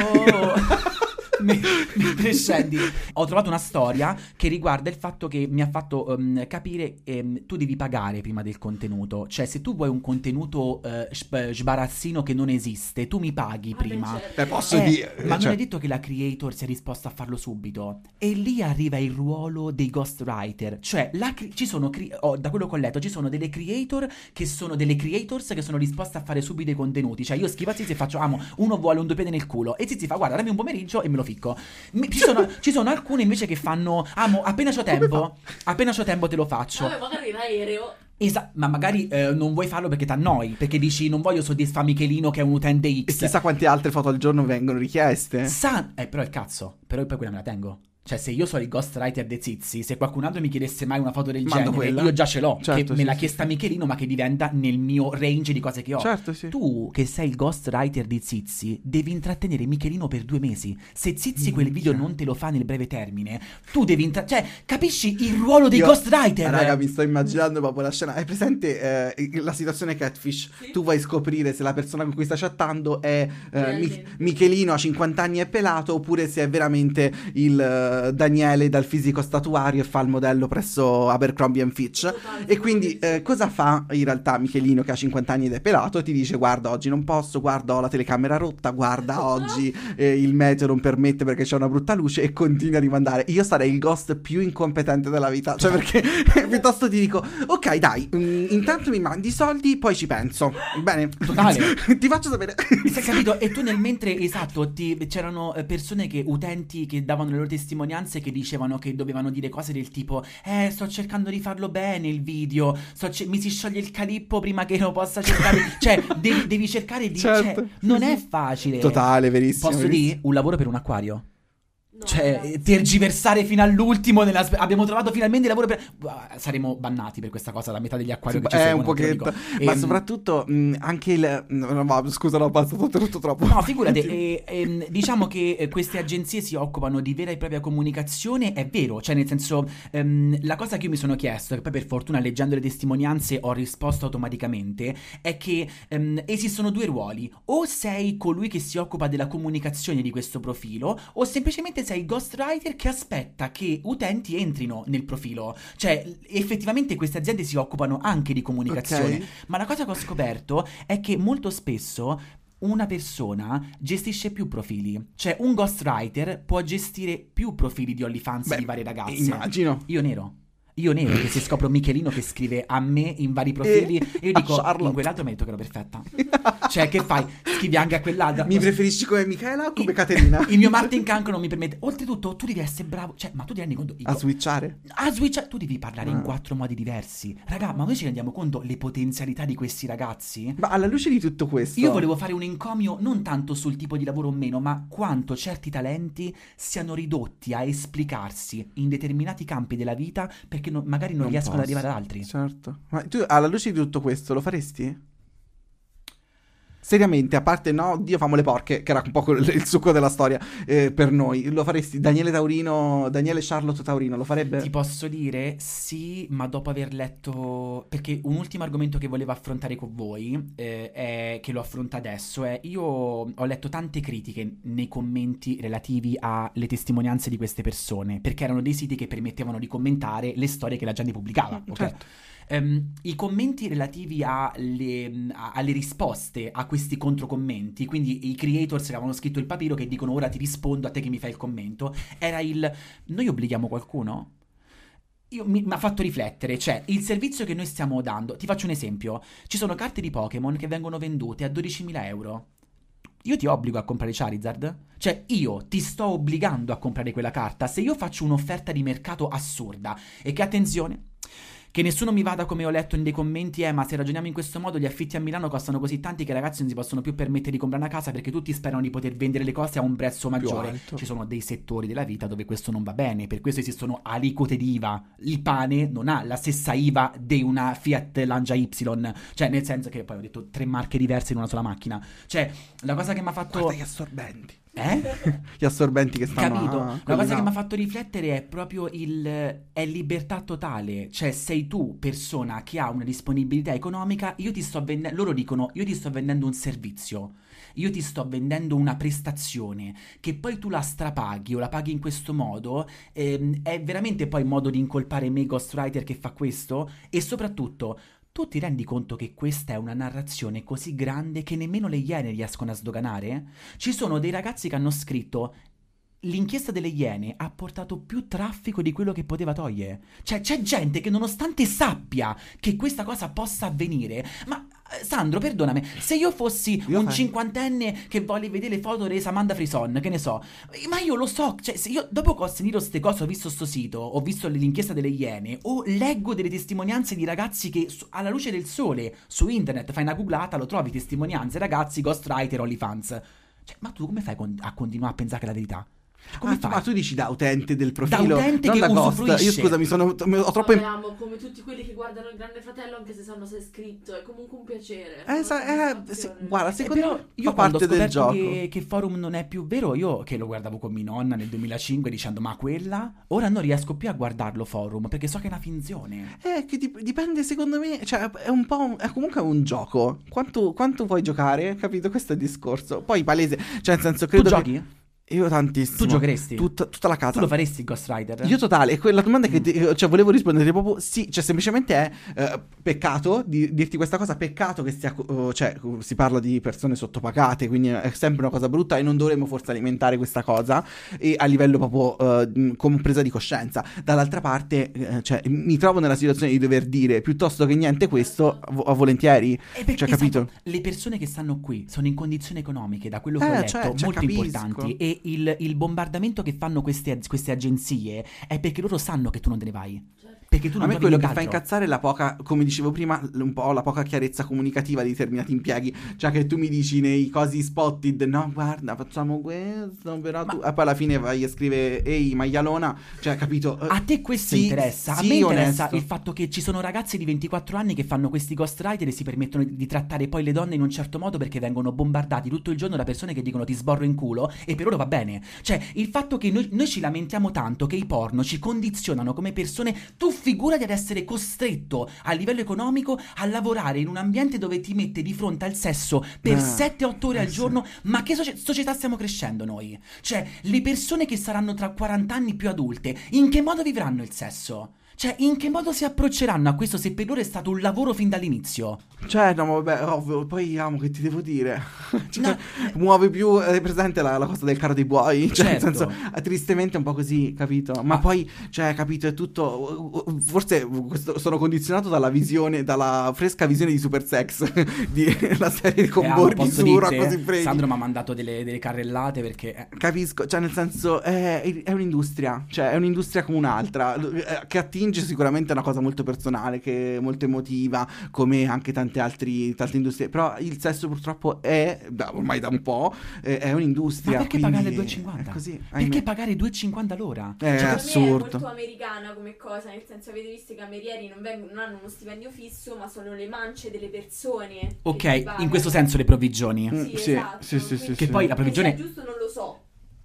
Me- mentre scendi. Ho trovato una storia che riguarda il fatto che mi ha fatto ehm, capire ehm, tu devi pagare prima del contenuto. Cioè se tu vuoi un contenuto eh, sp- sbarazzino che non esiste, tu mi paghi Ah, beh, prima. certo. Eh, posso Eh, dire... ma non cioè- è detto che la creator sia disposta a farlo subito. E lì arriva il ruolo dei ghostwriter. Cioè, la cre- ci sono, cre- oh, da quello che ho letto, ci sono delle creator che sono delle creators che sono disposte a fare subito i contenuti. Cioè, io scrivo a Zizi e faccio, amo, uno vuole un due piede nel culo. E Zizi fa, guarda, dammi un pomeriggio e me lo ficco. Mi- ci, sono, ci sono alcune invece che fanno, amo, appena c'ho tempo, appena c'ho tempo te lo faccio. Vabbè, magari in aereo. Esa- ma magari eh, non vuoi farlo perché t'annoi, perché dici non voglio soddisfare Michelino che è un utente E X. chissà quante altre foto al giorno vengono richieste. Sa- eh, però è il cazzo. Però poi quella me la tengo. Cioè, se io sono il ghostwriter dei Zizi, se qualcun altro mi chiedesse mai una foto del Mando genere, quella. io già ce l'ho. Certo, che sì, me l'ha sì, chiesta sì. Michelino, ma che diventa nel mio range di cose che ho. Certo, sì. Tu, che sei il ghostwriter di Zizi, devi intrattenere Michelino per due mesi. Se Zizi quel video non te lo fa nel breve termine, tu devi intra- Cioè, capisci il ruolo dei Io- ghostwriter? Raga, mi sto immaginando proprio la scena. Hai presente eh, la situazione catfish? Sì. Tu vai a scoprire se la persona con cui stai chattando è eh, Mi- Realmente. Michelino a cinquanta anni e pelato, oppure se è veramente il eh, Daniele dal fisico statuario e fa il modello presso Abercrombie and Fitch. Totale, E quindi eh, cosa fa in realtà Michelino che ha cinquanta anni ed è pelato? Ti dice: guarda, oggi non posso, guarda, ho la telecamera rotta, guarda, oggi eh, il meteo non permette perché c'è una brutta luce, e continui a rimandare. Io sarei il ghost più incompetente della vita, cioè perché piuttosto ti dico: ok, dai, mm, intanto mi mandi i soldi, poi ci penso. Bene, Totale. ti faccio sapere. Mi sei capito? E tu nel mentre, esatto, ti- c'erano eh, persone che, utenti che davano le loro testimonianze, che dicevano che dovevano dire cose del tipo: eh, sto cercando di farlo bene il video, sto ce- mi si scioglie il calippo prima che lo possa cercare. Cioè, devi, devi cercare di... Certo, cioè, sì, non sì. è facile. Totale, verissimo. Posso verissimo. dire? Un lavoro per un acquario. No, Cioè, ragazzi. tergiversare fino all'ultimo nella spe- abbiamo trovato finalmente il lavoro per... Uah, saremo bannati per questa cosa, la metà degli acquari che ci È seguono, un te lo pochetto, dico. ma Ehm, soprattutto mh, anche il... No, no, scusa, l'ho passato tutto troppo. No, figurate, eh, ehm, diciamo che eh, queste agenzie si occupano di vera e propria comunicazione, è vero, cioè nel senso, ehm, la cosa che io mi sono chiesto, e poi per fortuna leggendo le testimonianze ho risposto automaticamente, è che ehm, esistono due ruoli: o sei colui che si occupa della comunicazione di questo profilo, o semplicemente sei il ghostwriter che aspetta che utenti entrino nel profilo. Cioè, effettivamente queste aziende si occupano anche di comunicazione. Ok. Ma la cosa che ho scoperto è che molto spesso una persona gestisce più profili. Cioè, un ghostwriter può gestire più profili di OnlyFans Beh, di varie ragazze. immagino. Io nero. Io nero, che se scopro Michelino che scrive a me in vari profili, e, io dico, in quell'altro mi ha detto che ero perfetta. Cioè, che fai? Scrivi anche a quell'altra. Mi preferisci come Michela o come Caterina? Il mio Martin Cancro non mi permette. Oltretutto, tu devi essere bravo. Cioè, ma tu ti rendi conto? A switchare? A switchare. Tu devi parlare Ah. in quattro modi diversi. Raga, ma noi ci rendiamo conto le potenzialità di questi ragazzi? Ma alla luce di tutto questo, Io volevo fare un encomio non tanto sul tipo di lavoro o meno, ma quanto certi talenti siano ridotti a esplicarsi in determinati campi della vita perché non- magari non, Non riescono ad posso. arrivare ad altri. Certo. Ma tu alla luce di tutto questo lo faresti? Seriamente, a parte no, Dio famo le porche, che era un po' quel- il succo della storia eh, per noi. Lo faresti? Daniele Taurino, Daniele Charlotte Taurino, lo farebbe? Ti posso dire sì, ma dopo aver letto... Perché un ultimo argomento che volevo affrontare con voi, eh, è che lo affronto adesso, è io ho letto tante critiche nei commenti relativi alle testimonianze di queste persone, perché erano dei siti che permettevano di commentare le storie che la gente pubblicava, ok? Certo. Ehm, I commenti relativi alle, a- alle risposte a questi controcommenti, quindi i creators che avevano scritto il papiro che dicono ora ti rispondo a te che mi fai il commento, era il noi obblighiamo qualcuno? Io, mi ha fatto riflettere, cioè il servizio che noi stiamo dando, ti faccio un esempio, ci sono carte di Pokémon che vengono vendute a dodicimila euro. Io ti obbligo a comprare Charizard? Cioè io ti sto obbligando a comprare quella carta se io faccio un'offerta di mercato assurda e che, attenzione, che nessuno mi vada come ho letto in dei commenti, eh ma se ragioniamo in questo modo gli affitti a Milano costano così tanti che i ragazzi non si possono più permettere di comprare una casa perché tutti sperano di poter vendere le cose a un prezzo maggiore. alto. Ci sono dei settori della vita dove questo non va bene, per questo esistono aliquote di I V A. Il pane non ha la stessa I V A di una Fiat Lancia Y, cioè nel senso che poi ho detto tre marche diverse in una sola macchina. Cioè la cosa che mi ha fatto... Guarda gli assorbenti. Eh? Gli assorbenti che stanno Capito? a- La quelli cosa là. che mi ha fatto riflettere è proprio il è libertà totale, cioè sei tu persona che ha una disponibilità economica, io ti sto vendendo, loro dicono io ti sto vendendo un servizio, io ti sto vendendo una prestazione che poi tu la strapaghi o la paghi in questo modo, ehm, è veramente poi modo di incolpare me ghostwriter che fa questo? E soprattutto tu ti rendi conto che questa è una narrazione così grande che nemmeno le Iene riescono a sdoganare? Ci sono dei ragazzi che hanno scritto l'inchiesta delle Iene ha portato più traffico di quello che poteva togliere. Cioè c'è gente che nonostante sappia che questa cosa possa avvenire, ma eh, Sandro, perdonami, se io fossi Io un fai- cinquantenne che vuole vedere le foto di Samantha Frison, che ne so, ma io lo so, cioè se io dopo che ho sentito ste cose, ho visto sto sito, ho visto l'inchiesta delle Iene, o leggo delle testimonianze di ragazzi che su- alla luce del sole su internet fai una googlata, lo trovi testimonianze, ragazzi, ghostwriter, OnlyFans. Cioè, ma tu come fai con- a continuare a pensare che è la verità? Come Ah, tu- fai? ma tu dici da utente del profilo, Da utente non che da ghost. usufruisce. Io scusa, mi sono ho troppo in- Parliamo come tutti quelli che guardano il Grande Fratello anche se sanno se è scritto, è comunque un piacere. Eh, sa- una eh, soddisfazione. sì, guarda, Eh, secondo però me io fa quando ho parte del scoperto gioco. che, che Forum non è più vero, io che lo guardavo con mia nonna nel duemilacinque dicendo ma quella, ora non riesco più a guardarlo Forum perché so che è una finzione. Eh, che dip- dipende secondo me, cioè è un po' un- è comunque un gioco. Quanto, quanto vuoi giocare? Capito? Questo è il discorso. Poi palese, cioè nel senso Tu credo che- giochi? Io tantissimo. Tu giocheresti? Tutta, tutta la Tu casa. lo faresti Ghost Rider? Io totale, e quella domanda Mm. che ti- cioè, volevo rispondere proprio sì, cioè semplicemente è eh, peccato di dirti questa cosa, peccato che stia, uh, cioè si parla di persone sottopagate, quindi è sempre una cosa brutta e non dovremmo forse alimentare questa cosa e a livello proprio eh, come presa di coscienza. Dall'altra parte, eh, cioè mi trovo nella situazione di dover dire piuttosto che niente questo a, vo- a volentieri, Eh, perché, cioè capito? esatto, le persone che stanno qui sono in condizioni economiche, da quello che Eh, ho letto, cioè, cioè, molto capisco. importanti. E il, il bombardamento che fanno queste, queste agenzie è perché loro sanno che tu non te ne vai. Perché tu A non me trovi quello che fa nient'altro. incazzare è la poca, come dicevo prima, l- un po' la poca chiarezza comunicativa di determinati impieghi. Cioè che tu mi dici nei cosi spotted, no guarda facciamo questo, però tu... E poi alla fine vai a scrivere, ehi maialona, cioè capito? Eh, A te questo sì, interessa? A sì, me interessa onesto. il fatto che ci sono ragazzi di ventiquattro anni che fanno questi ghostwriter e si permettono di trattare poi le donne in un certo modo perché vengono bombardati tutto il giorno da persone che dicono ti sborro in culo e per loro va bene. Cioè il fatto che noi, noi ci lamentiamo tanto che i porno ci condizionano come persone, tu figurati ad essere costretto a livello economico a lavorare in un ambiente dove ti mette di fronte al sesso per Ah, sette otto ore eh al sì. giorno. Ma che socie- società stiamo crescendo noi? Cioè, le persone che saranno tra quaranta anni più adulte, in che modo vivranno il sesso? Cioè, in che modo si approcceranno a questo se per loro è stato un lavoro fin dall'inizio? Cioè, no, vabbè, ovvio, poi amo che ti devo dire. Cioè, No. muove più, è presente la, la cosa del carro dei buoi? Cioè, nel Certo. senso, è tristemente un po' così, capito? Ma Ma- poi, cioè, capito, è tutto, forse questo- sono condizionato dalla visione, dalla fresca visione di Super Sex, di la serie con Eh, ah, Borghi posso su dirti, Rocco Siffredi. Sandro mi ha mandato delle, delle carrellate perché... eh, Capisco, cioè nel senso è, è un'industria, cioè è un'industria come un'altra, eh, che attinge sicuramente a una cosa molto personale, che è molto emotiva, come anche tante, altri, tante industrie, però il sesso purtroppo è, da- ormai da un po', eh, è un'industria. Ma perché quindi pagare due e cinquanta? È così, Perché ahimè. pagare due e cinquanta l'ora? È Cioè, per me è assurdo. molto americana come cosa, nel senso avete visto i camerieri non, vengono, non hanno uno stipendio fisso, ma sono le mance delle persone. che ti Ok, pagano. in questo senso le provvigioni. Mm, Sì, sì, esatto. sì, sì, sì, Quindi- sì. Che poi la Che provvigione... sia giusto non lo so.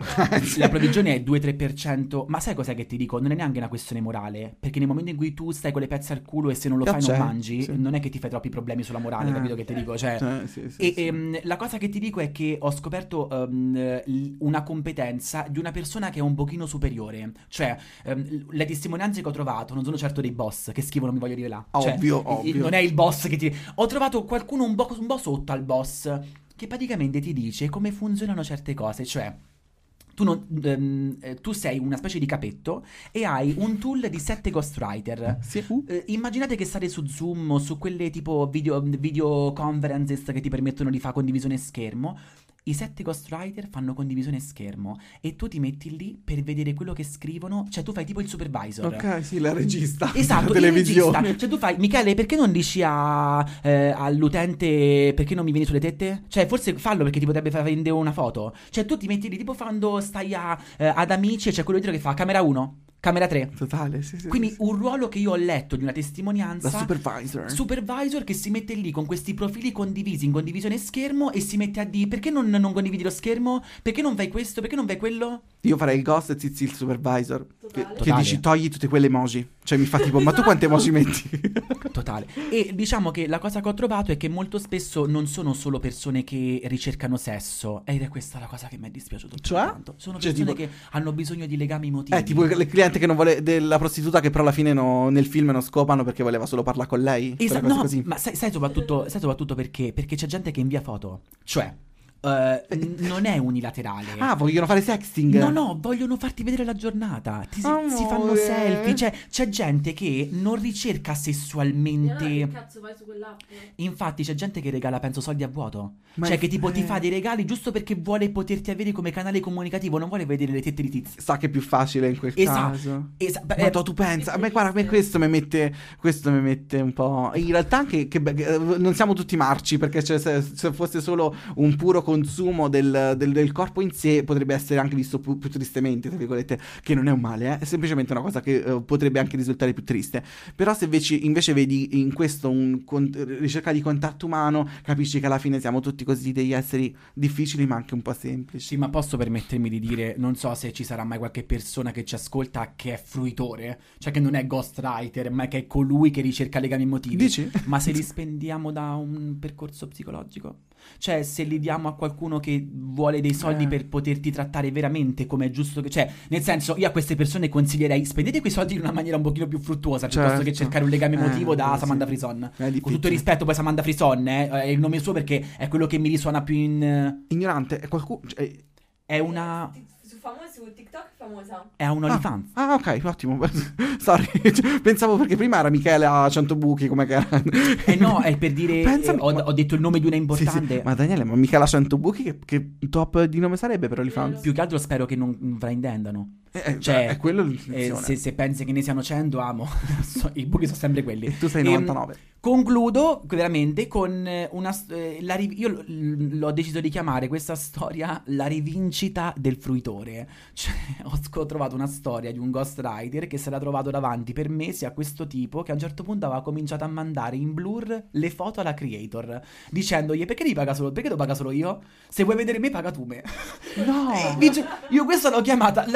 La provvigione è due tre per cento, ma sai cos'è che ti dico? Non è neanche una questione morale, perché nel momento in cui tu stai con le pezze al culo e se non lo Ah, fai non certo, mangi, sì. non è che ti fai troppi problemi sulla morale, Eh. capito che ti dico? Cioè, Cioè, sì, sì, e sì. ehm, la cosa che ti dico è che ho scoperto ehm, l- una competenza di una persona che è un pochino superiore. Cioè, ehm, le testimonianze che ho trovato non sono certo dei boss che scrivono mi voglio rivelare. Cioè, Ovvio, i- ovvio. non è il boss che ti... Ho trovato qualcuno un po', un po' sotto al boss che praticamente ti dice come funzionano certe cose. Cioè, tu, non, ehm, eh, tu sei una specie di capetto e hai un tool di sette ghostwriter. Sì, uh. Eh, immaginate che state su Zoom o su quelle tipo video, video conferences che ti permettono di fare condivisione schermo. I sette ghostwriter fanno condivisione schermo e tu ti metti lì per vedere quello che scrivono. Cioè tu fai tipo il supervisor. Ok, sì, la regista. Esatto, della il televisione. regista. Cioè tu fai, Michele, perché non dici a, eh, all'utente perché non mi vieni sulle tette? Cioè forse fallo perché ti potrebbe far vendere una foto. Cioè tu ti metti lì tipo quando stai a, eh, ad Amici e c'è quello dietro che fa camera uno, camera tre. Totale, sì, sì. Quindi sì, sì. un ruolo che io ho letto di una testimonianza. Da supervisor. Supervisor che si mette lì con questi profili condivisi in condivisione schermo e si mette a dire perché non, non condividi lo schermo? Perché non fai questo? Perché non fai quello? Io farei il ghost e zizi il supervisor. Che, Totale. che Totale. dici togli tutte quelle emoji. Cioè mi fa tipo, ma tu quante emoji metti? Totale. E diciamo che la cosa che ho trovato è che molto spesso non sono solo persone che ricercano sesso, ed è questa la cosa che mi è dispiaciuto più Cioè? tanto. Sono Cioè, persone tipo- che hanno bisogno di legami emotivi. Eh, tipo il cliente che non vuole della prostituta che però alla fine no- nel film non scopano perché voleva solo parlare con lei. Quelle Esatto, cose no, così. ma sai, sai soprattutto, sai soprattutto perché? Perché c'è gente che invia foto. Cioè, eh, n- non è unilaterale. Ah, vogliono fare sexting? No, no, vogliono farti vedere la giornata. Ti si, si fanno Amore. selfie. Cioè, c'è gente che non ricerca E allora che sessualmente. cazzo fai su quell'app? Infatti, c'è gente che regala, penso, soldi a vuoto. Ma cioè, è- che tipo ti eh. fa dei regali giusto perché vuole poterti avere come canale comunicativo, non vuole vedere le tette di tizi. Sa che è più facile in quel Esatto. caso. Esa- Ma eh, to, tu pensa, a me guarda, a me questo mi mette questo mi mette un po'. In realtà anche che, be- che, eh, non siamo tutti marci, perché cioè, se, se fosse solo un puro consumo del, del- del corpo in sé potrebbe essere anche visto più, più tristemente, tra virgolette, che non è un male, eh, è semplicemente una cosa che eh, potrebbe anche risultare più triste. Però se invece, invece vedi in questo un con- ricerca di contatto umano, capisci che alla fine siamo tutti così degli esseri difficili ma anche un po' semplici. Sì, ma posso permettermi di dire, non so se ci sarà mai qualche persona che ci ascolta che è fruitore, cioè che non è ghostwriter, ma che è colui che ricerca legami emotivi. Dici? Ma se li spendiamo da un percorso psicologico? Cioè, se li diamo a qualcuno che vuole dei soldi Eh. per poterti trattare veramente come è giusto che... Cioè, nel senso, io a queste persone consiglierei spendete quei soldi in una maniera un pochino più fruttuosa, piuttosto Certo. che cercare un legame emotivo Eh, da sì. Samantha Frison. È Con tutto difficile. il rispetto, poi Samantha Frison eh, è il nome suo perché è quello che mi risuona più in... eh, Ignorante, è qualcuno. cioè, È una... Su, famo- su TikTok è famosa. È un OnlyFans. Ah, ok, ottimo. Sorry, pensavo perché prima era Michele a cento buchi, come che era. Eh no, è per dire, Pensa- eh, ho, ma- ho detto il nome di una Sì, sì. importante. Ma Daniele, ma Michele a cento buchi che, che top di nome sarebbe per OnlyFans? Più che altro spero che non non fraintendano. Eh, eh, Cioè, è quello Eh, l'intenzione. se, se pensi che ne siano cento, amo. So- I buchi sono sempre quelli. E tu sei Ehm, novantanove. Concludo veramente con eh, una st- eh, la ri- io l- l'ho deciso di chiamare questa storia la rivincita del fruitore. Cioè, ho sc- trovato una storia di un ghostwriter che si era trovato davanti per mesi a questo tipo che a un certo punto aveva cominciato a mandare in blur le foto alla creator, dicendogli perché devi pagare solo, perché devo pagare solo io? Se vuoi vedere me paga tu me. No! Eh, vi gi- io questa l'ho chiamata la rivincita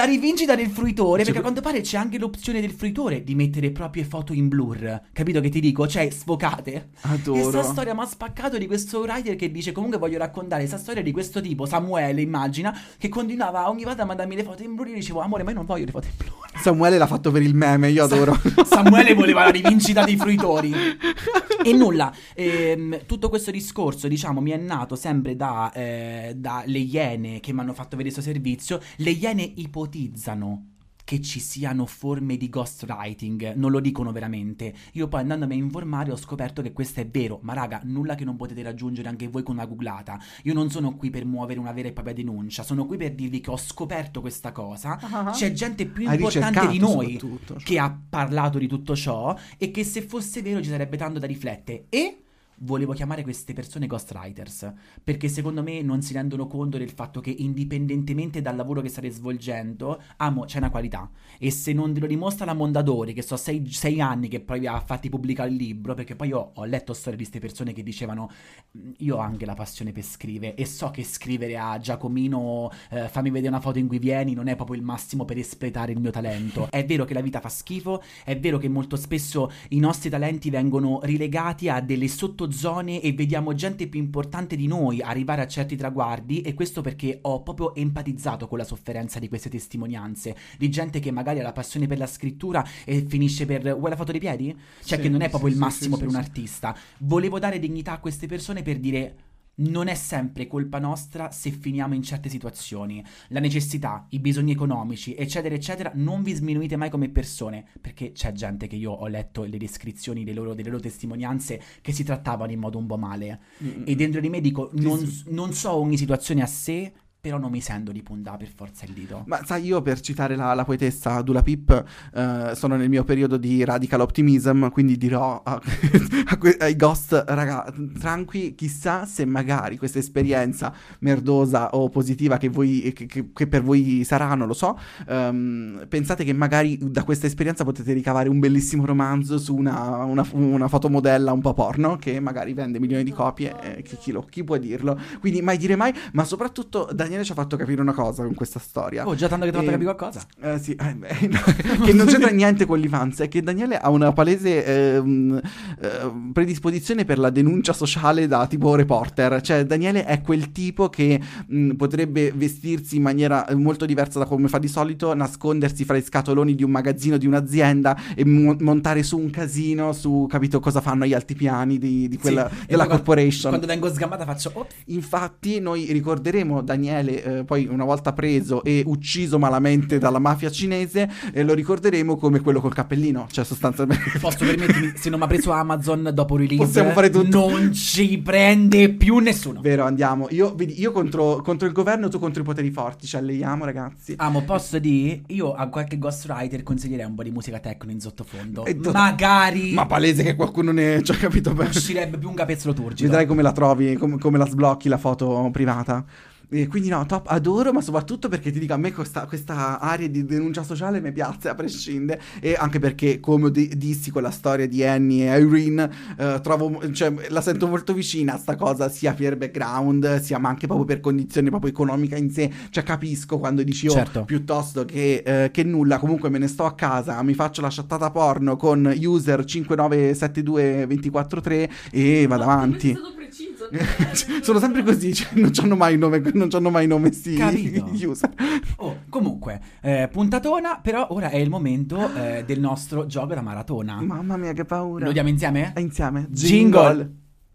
vincita del fruitore, Cioè, perché a quanto pare c'è anche l'opzione del fruitore di mettere proprie foto in blur. Capito che ti dico? Cioè, sfocate. Adoro. E sta storia mi ha spaccato di questo writer che dice: comunque voglio raccontare questa storia di questo tipo, Samuele, immagina, che continuava ogni volta a mandarmi le foto in blur. Io dicevo: amore, ma io non voglio le foto in blur. Samuele l'ha fatto per il meme, io adoro. Samuele voleva la rivincita dei fruitori. E nulla, ehm, tutto questo discorso, diciamo, mi è nato sempre da, eh, da le Iene che mi hanno fatto vedere questo servizio. Le Iene ipotizzano che ci siano forme di ghostwriting, non lo dicono veramente. Io poi andandomi a informare ho scoperto che questo è vero, ma raga, nulla che non potete raggiungere anche voi con una googlata. Io non sono qui per muovere una vera e propria denuncia, sono qui per dirvi che ho scoperto questa cosa. Uh-huh. C'è gente più Hai importante di noi soprattutto, cioè. che ha parlato di tutto ciò e che se fosse vero ci sarebbe tanto da riflettere. E volevo chiamare queste persone ghostwriters perché secondo me non si rendono conto del fatto che indipendentemente dal lavoro che state svolgendo, amo, c'è una qualità, e se non te lo dimostra la Mondadori, che so sei, sei anni che poi ha fatti pubblicare il libro, perché poi io ho letto storie di queste persone che dicevano: io ho anche la passione per scrivere e so che scrivere a Giacomino eh, fammi vedere una foto in cui vieni non è proprio il massimo per espletare il mio talento. È vero che la vita fa schifo, è vero che molto spesso i nostri talenti vengono rilegati a delle sottozone e vediamo gente più importante di noi arrivare a certi traguardi, e questo perché ho proprio empatizzato con la sofferenza di queste testimonianze di gente che magari ha la passione per la scrittura e finisce per vuoi la foto dei piedi? Cioè Sì, che non è proprio sì, il sì, massimo sì, per sì, un sì. artista. Volevo dare dignità a queste persone per dire: non è sempre colpa nostra se finiamo in certe situazioni. La necessità, i bisogni economici, eccetera, eccetera, non vi sminuite mai come persone, perché c'è gente che io ho letto le descrizioni delle loro, delle loro testimonianze che si trattavano in modo un po' male. Mm-mm. E dentro di me dico: non, Sì, sì. non so ogni situazione a sé, però non mi sento di puntare per forza il dito. Ma sai, io per citare la, la poetessa Dula Pip, eh, sono nel mio periodo di radical optimism, quindi dirò a, a que- ai ghost, raga, tranqui, chissà se magari questa esperienza merdosa o positiva che, voi, che, che, che per voi sarà, non lo so, ehm, pensate che magari da questa esperienza potete ricavare un bellissimo romanzo su una, una, una fotomodella un po' porno che magari vende milioni di copie, eh, chi, chi, lo, chi può dirlo? Quindi mai dire mai, ma soprattutto Daniele ci ha fatto capire una cosa con questa storia. Oh, già tanto che ti ho fatto E- capire qualcosa. Eh, sì, eh, beh, no, che non c'entra niente con l'Ivanza, è che Daniele ha una palese ehm, eh, predisposizione per la denuncia sociale da tipo reporter. Cioè Daniele è quel tipo che mh, potrebbe vestirsi in maniera molto diversa da come fa di solito, nascondersi fra i scatoloni di un magazzino di un'azienda e mo- montare su un casino su, capito, cosa fanno gli altipiani di, di quella, Sì, e della poi quando- corporation. Quando vengo sgambata faccio: oh, Infatti noi ricorderemo Daniele eh, poi una volta preso e ucciso malamente dalla mafia cinese, eh, lo ricorderemo come quello col cappellino, cioè sostanzialmente. posso permettermi, se non mi ha preso Amazon dopo release, Possiamo fare tutto. non ci prende più nessuno. Vero, andiamo. Io, vedi, io contro, contro il governo, tu contro i poteri forti, ci alleiamo, ragazzi. Amo, posso dire, io a qualche ghostwriter consiglierei un po' di musica techno in sottofondo. E to- Magari Ma palese che qualcuno ne ci ha capito bene. uscirebbe più un capezzolo turgido. Vedrai come la trovi, com- come la sblocchi la foto privata. E quindi no, top, adoro, ma soprattutto perché ti dico, a me questa, questa area di denuncia sociale mi piace a prescindere, e anche perché, come di- dissi con la storia di Annie e Irene, eh, trovo, cioè, la sento molto vicina a sta cosa, sia per background, sia ma anche proprio per condizione proprio economica in sé, cioè capisco quando dici, oh, Certo. piuttosto che, eh, che nulla, comunque me ne sto a casa, mi faccio la chattata porno con user cinque nove sette due due quattro tre e vado avanti. È stato preciso. Sono sempre così, cioè, non c'hanno mai nome, non c'hanno mai nome sti Capito. user. Oh, comunque, eh, puntatona, però ora è il momento eh, del nostro gioco da maratona. Mamma mia, che paura. Lo diamo insieme? E insieme. Jingle.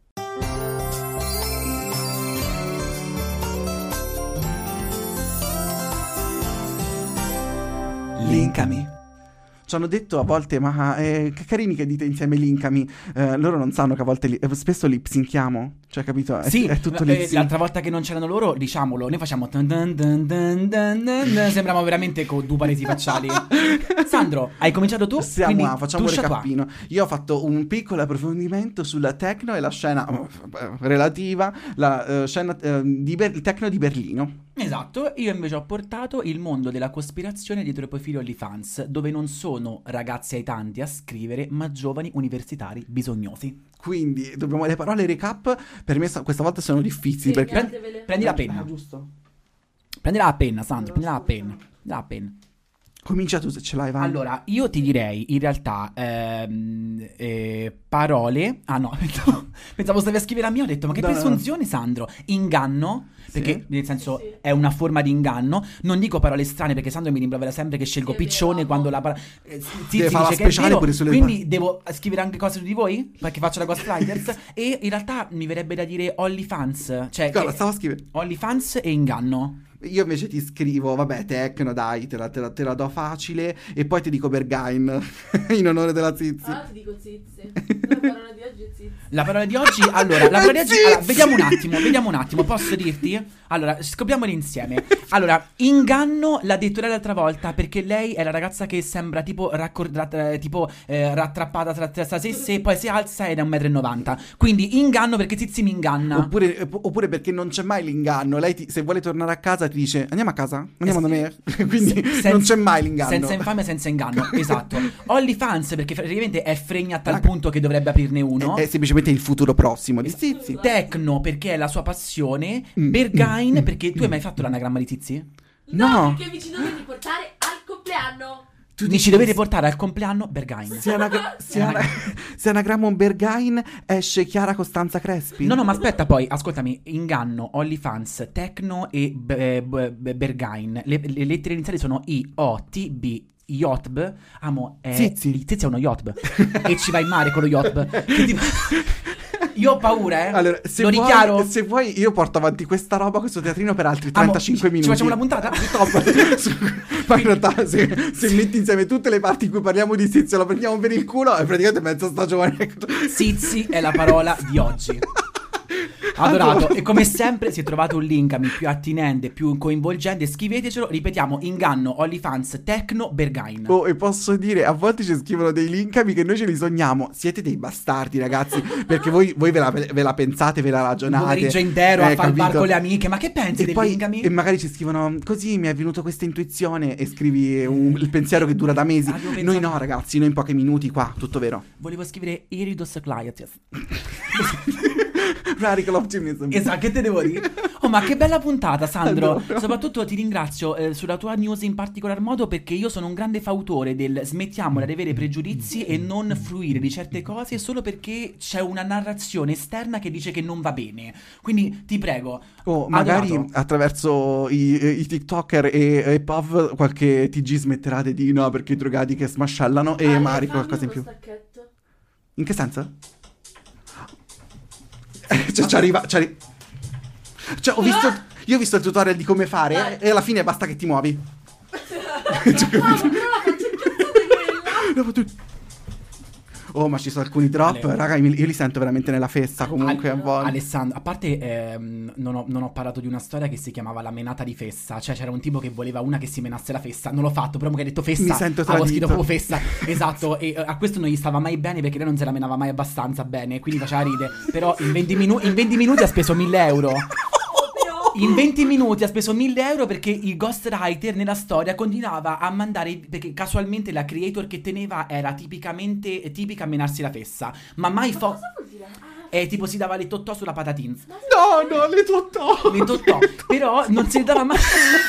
Linkami. Ci hanno detto a volte, ma eh, che carini che dite insieme linkami. Eh, loro non sanno che a volte li- eh, spesso lip synchiamo. Cioè, capito? È, Sì, è tutto eh, lip sync. l'altra volta che non c'erano loro, diciamolo, noi facciamo dun dun dun dun dun dun dun, sembriamo veramente con due paresi facciali. Sandro, hai cominciato tu? Siamo quindi a, facciamo un tuscia tua. recappino. Io ho fatto un piccolo approfondimento sulla techno e la scena eh, relativa, la eh, scena eh, di Ber- il techno di Berlino. Esatto, io invece ho portato il mondo della cospirazione dietro i profili OnlyFans, dove non sono ragazzi aitanti a scrivere, ma giovani universitari bisognosi. Quindi dobbiamo le parole recap. Per me so- questa volta sono difficili perché Segnatevele. Prendi la penna. Ah, giusto. Prendila la penna, Sandro, prendila la penna. Prendila la penna. Comincia tu se ce l'hai, vai. Allora, io ti direi in realtà ehm, eh, parole. Ah no, pensavo, pensavo stavi a scrivere la mia. Ho detto, ma che No, no, presunzione, Sandro? Inganno, perché nel senso Sì, sì. è una forma di inganno. Non dico parole strane perché Sandro mi rimprovera sempre che scelgo Sì, è piccione vero. quando la parola. Eh, Zizi Deve fare la dice che è speciale vero, pure sulle quindi par- devo scrivere anche cose su di voi perché faccio la Ghostwriters. E in realtà mi verrebbe da dire OnlyFans, cioè Guarda, che- stavo a scrivere. OnlyFans e inganno. Io invece ti scrivo, vabbè, Tecno, dai, te la, te la- te la do facile. E poi ti dico Berghain, in onore della Zizi. Ah, ti dico zizi. La parola di oggi è zizi. La parola di oggi, allora, la parola di oggi, Zizi! allora, vediamo un attimo, vediamo un attimo, posso dirti? Allora, scopriamole insieme. Allora, inganno l'ha detto lei l'altra volta perché lei è la ragazza che sembra tipo, raccor- rat- eh, tipo eh, rattrappata tra, tra se stessa e poi si alza ed è un metro e novanta. Quindi inganno perché Zizi mi inganna. Oppure, oppure perché non c'è mai l'inganno. Lei ti- se vuole tornare a casa ti dice andiamo a casa? Andiamo da me? Quindi Se- non senza- c'è mai l'inganno. Senza infame, senza inganno, esatto. OnlyFans perché praticamente è fregna a tal punto che dovrebbe aprirne uno. È, è semplicemente il futuro prossimo di Zizi. Tecno perché è la sua passione. Mm, Berghain mm, perché mm, tu hai mai fatto l'anagramma di Zizi? No. Perché mi ci dovete portare al compleanno. Tu Mi dici- ci dovete portare al compleanno Berghain. Se, anagra- se, ana- se anagramma un Berghain esce Chiara Costanza Crespi. No, no, ma aspetta poi, ascoltami, inganno, OnlyFans, Tecno e b- b- b- Berghain. Le, le lettere iniziali sono I, O, T, B, Yotb. Amo, è... Zizi. Zizi è uno Yotb. E ci va in mare con lo Yotb. Che tipo... Io ho paura, eh. Allora, se Lo vuoi, dichiaro. se vuoi, io porto avanti questa roba, questo teatrino per altri Amo, trentacinque ci- ci minuti. facciamo una puntata? Top. Su- Ma in realtà, se, se metti insieme tutte le parti in cui parliamo di Zizi e lo prendiamo per il culo, è praticamente mezza stagione. Zizi è la parola di oggi. Adorato. E come sempre, se trovate un link più attinente, più coinvolgente, scrivetecelo. Ripetiamo, inganno, OnlyFans, Tecno, Berghain. Oh, e posso dire, a volte ci scrivono dei linkami che noi ce li sogniamo. Siete dei bastardi, ragazzi, perché voi, voi ve, la, ve la pensate, ve la ragionate. pomeriggio intero eh, a far il bar capito? con le amiche. Ma che pensi E dei poi linkami? e magari ci scrivono così mi è venuto questa intuizione e scrivi un- il pensiero che dura da mesi. Ah, devo Noi pensare- no, ragazzi, noi in pochi minuti qua, tutto vero. Volevo scrivere Iridos Cliatis. Radical optimism. Esatto, che te devo dire? Oh, ma che bella puntata, Sandro. Adoro. Soprattutto ti ringrazio eh, sulla tua news in particolar modo perché io sono un grande fautore del smettiamola di avere pregiudizi e non fruire di certe cose solo perché c'è una narrazione esterna che dice che non va bene. Quindi ti prego. Oh, magari adorato. attraverso i, i TikToker e, e Pov qualche T G smetterà di dire no perché i drogati che smascellano e Ale, magari fammi qualcosa in uno più. stacchetto. In che senso? Cioè, ci arriva, ci arri- cioè, ho visto, io ho visto il tutorial di come fare Dai. e alla fine basta che ti muovi. Ah, però la faccio incazzare quella. Dopo tu- Oh, ma ci sono alcuni drop, Ale. raga, io io li sento veramente nella fessa comunque a Ale- volte. Alessandro, a parte ehm, non, ho, non ho parlato di una storia che si chiamava la menata di fessa. Cioè c'era un tipo che voleva una che si menasse la fessa. Non l'ho fatto, però che ha detto fessa. Mi sento avevo scritto tradito. proprio fessa. Esatto, e eh, a questo non gli stava mai bene perché lei non se la menava mai abbastanza bene. Quindi faceva ride. Però in venti, minu- in venti minuti ha speso mille euro. Però In venti minuti ha speso mille euro perché il ghostwriter nella storia continuava a mandare, perché casualmente la creator che teneva era tipicamente tipica a menarsi la fessa, ma mai fo- Cosa vuol dire? Ah, e tipo si dava le totò sulla patatins. No, no, le totò. Le totò, però non se ne dava mai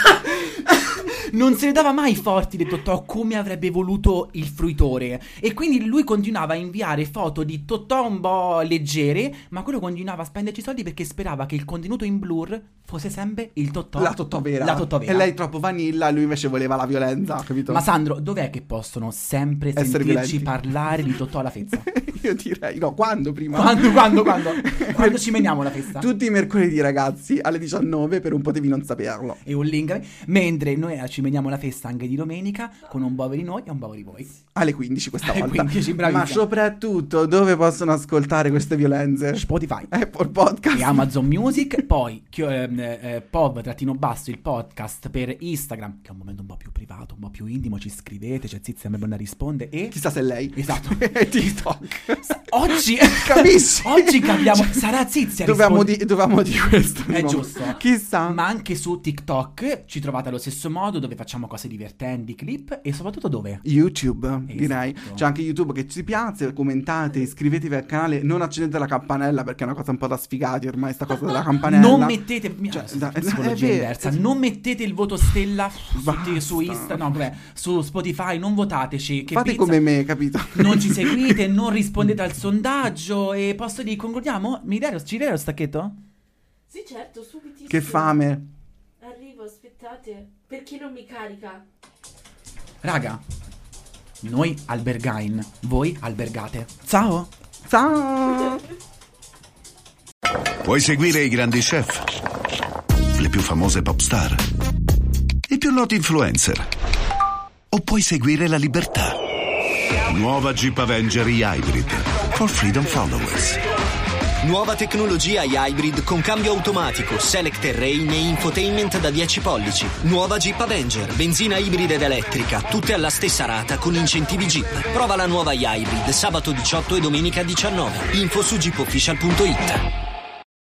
non se ne dava mai forti le totò come avrebbe voluto il fruitore. E quindi lui continuava a inviare foto di totò un po' leggere, ma quello continuava a spenderci soldi perché sperava che il contenuto in blur fosse sempre il totò. La totò vera. La totò vera. E lei troppo vanilla, lui invece voleva la violenza, capito? Ma Sandro, dov'è che possono sempre Essere sentirci violenti. parlare di totò alla fezza? Io direi, no, quando prima? Quando, quando, quando? Quando ci meniamo la festa? Tutti i mercoledì, ragazzi, alle diciannove, per un potevi non saperlo. E un link. Mentre noi ci meniamo la festa anche di domenica con un bovo di noi e un bovo di voi. Alle quindici questa Alle volta. quindici, bravissima. Ma soprattutto, dove possono ascoltare queste violenze? Spotify. Apple Podcast. E Amazon Music, poi chio- ehm, eh, Pov trattino basso il podcast per Instagram, che è un momento un po' più privato, un po' più intimo, ci scrivete, c'è Zizia Mebonna risponde e Chissà se è lei. esatto. E TikTok. Oggi Capisci? Oggi capiamo, sarà Zizia Dovevamo risponde- di, dovevamo di questo. È no? giusto. Chissà. Ma anche su TikTok ci trovate allo stesso modo, dove facciamo cose divertenti, clip, e soprattutto dove? YouTube, Esatto. direi. C'è anche YouTube che ci piace, commentate, iscrivetevi al canale, non accendete la campanella perché è una cosa un po' da sfigati ormai sta cosa della campanella. Non mettete Cioè, ah, da- psicologia è vero. inversa. Non mettete il voto stella su, Basta. su Insta. No, com'è? Su Spotify, non votateci. Che Fate pizza... come me, capito? Non ci seguite, non rispondete al sondaggio. E posso dire, concludiamo? Mi dai lo, ci dai lo stacchetto? Sì, certo, subitissimo. Che fame. Arrivo, aspettate. Perché non mi carica? Raga, noi albergain, voi albergate. Ciao! Ciao. Puoi seguire i grandi chef, le più famose pop star, i più noti influencer, o puoi seguire la libertà. Nuova Jeep Avenger Hybrid for Freedom Followers. Nuova tecnologia Hybrid con cambio automatico, select terrain e infotainment da dieci pollici. Nuova Jeep Avenger, benzina ibrida ed elettrica, tutte alla stessa rata con incentivi Jeep. Prova la nuova Hybrid sabato diciotto e domenica diciannove. Info su jeep official punto it.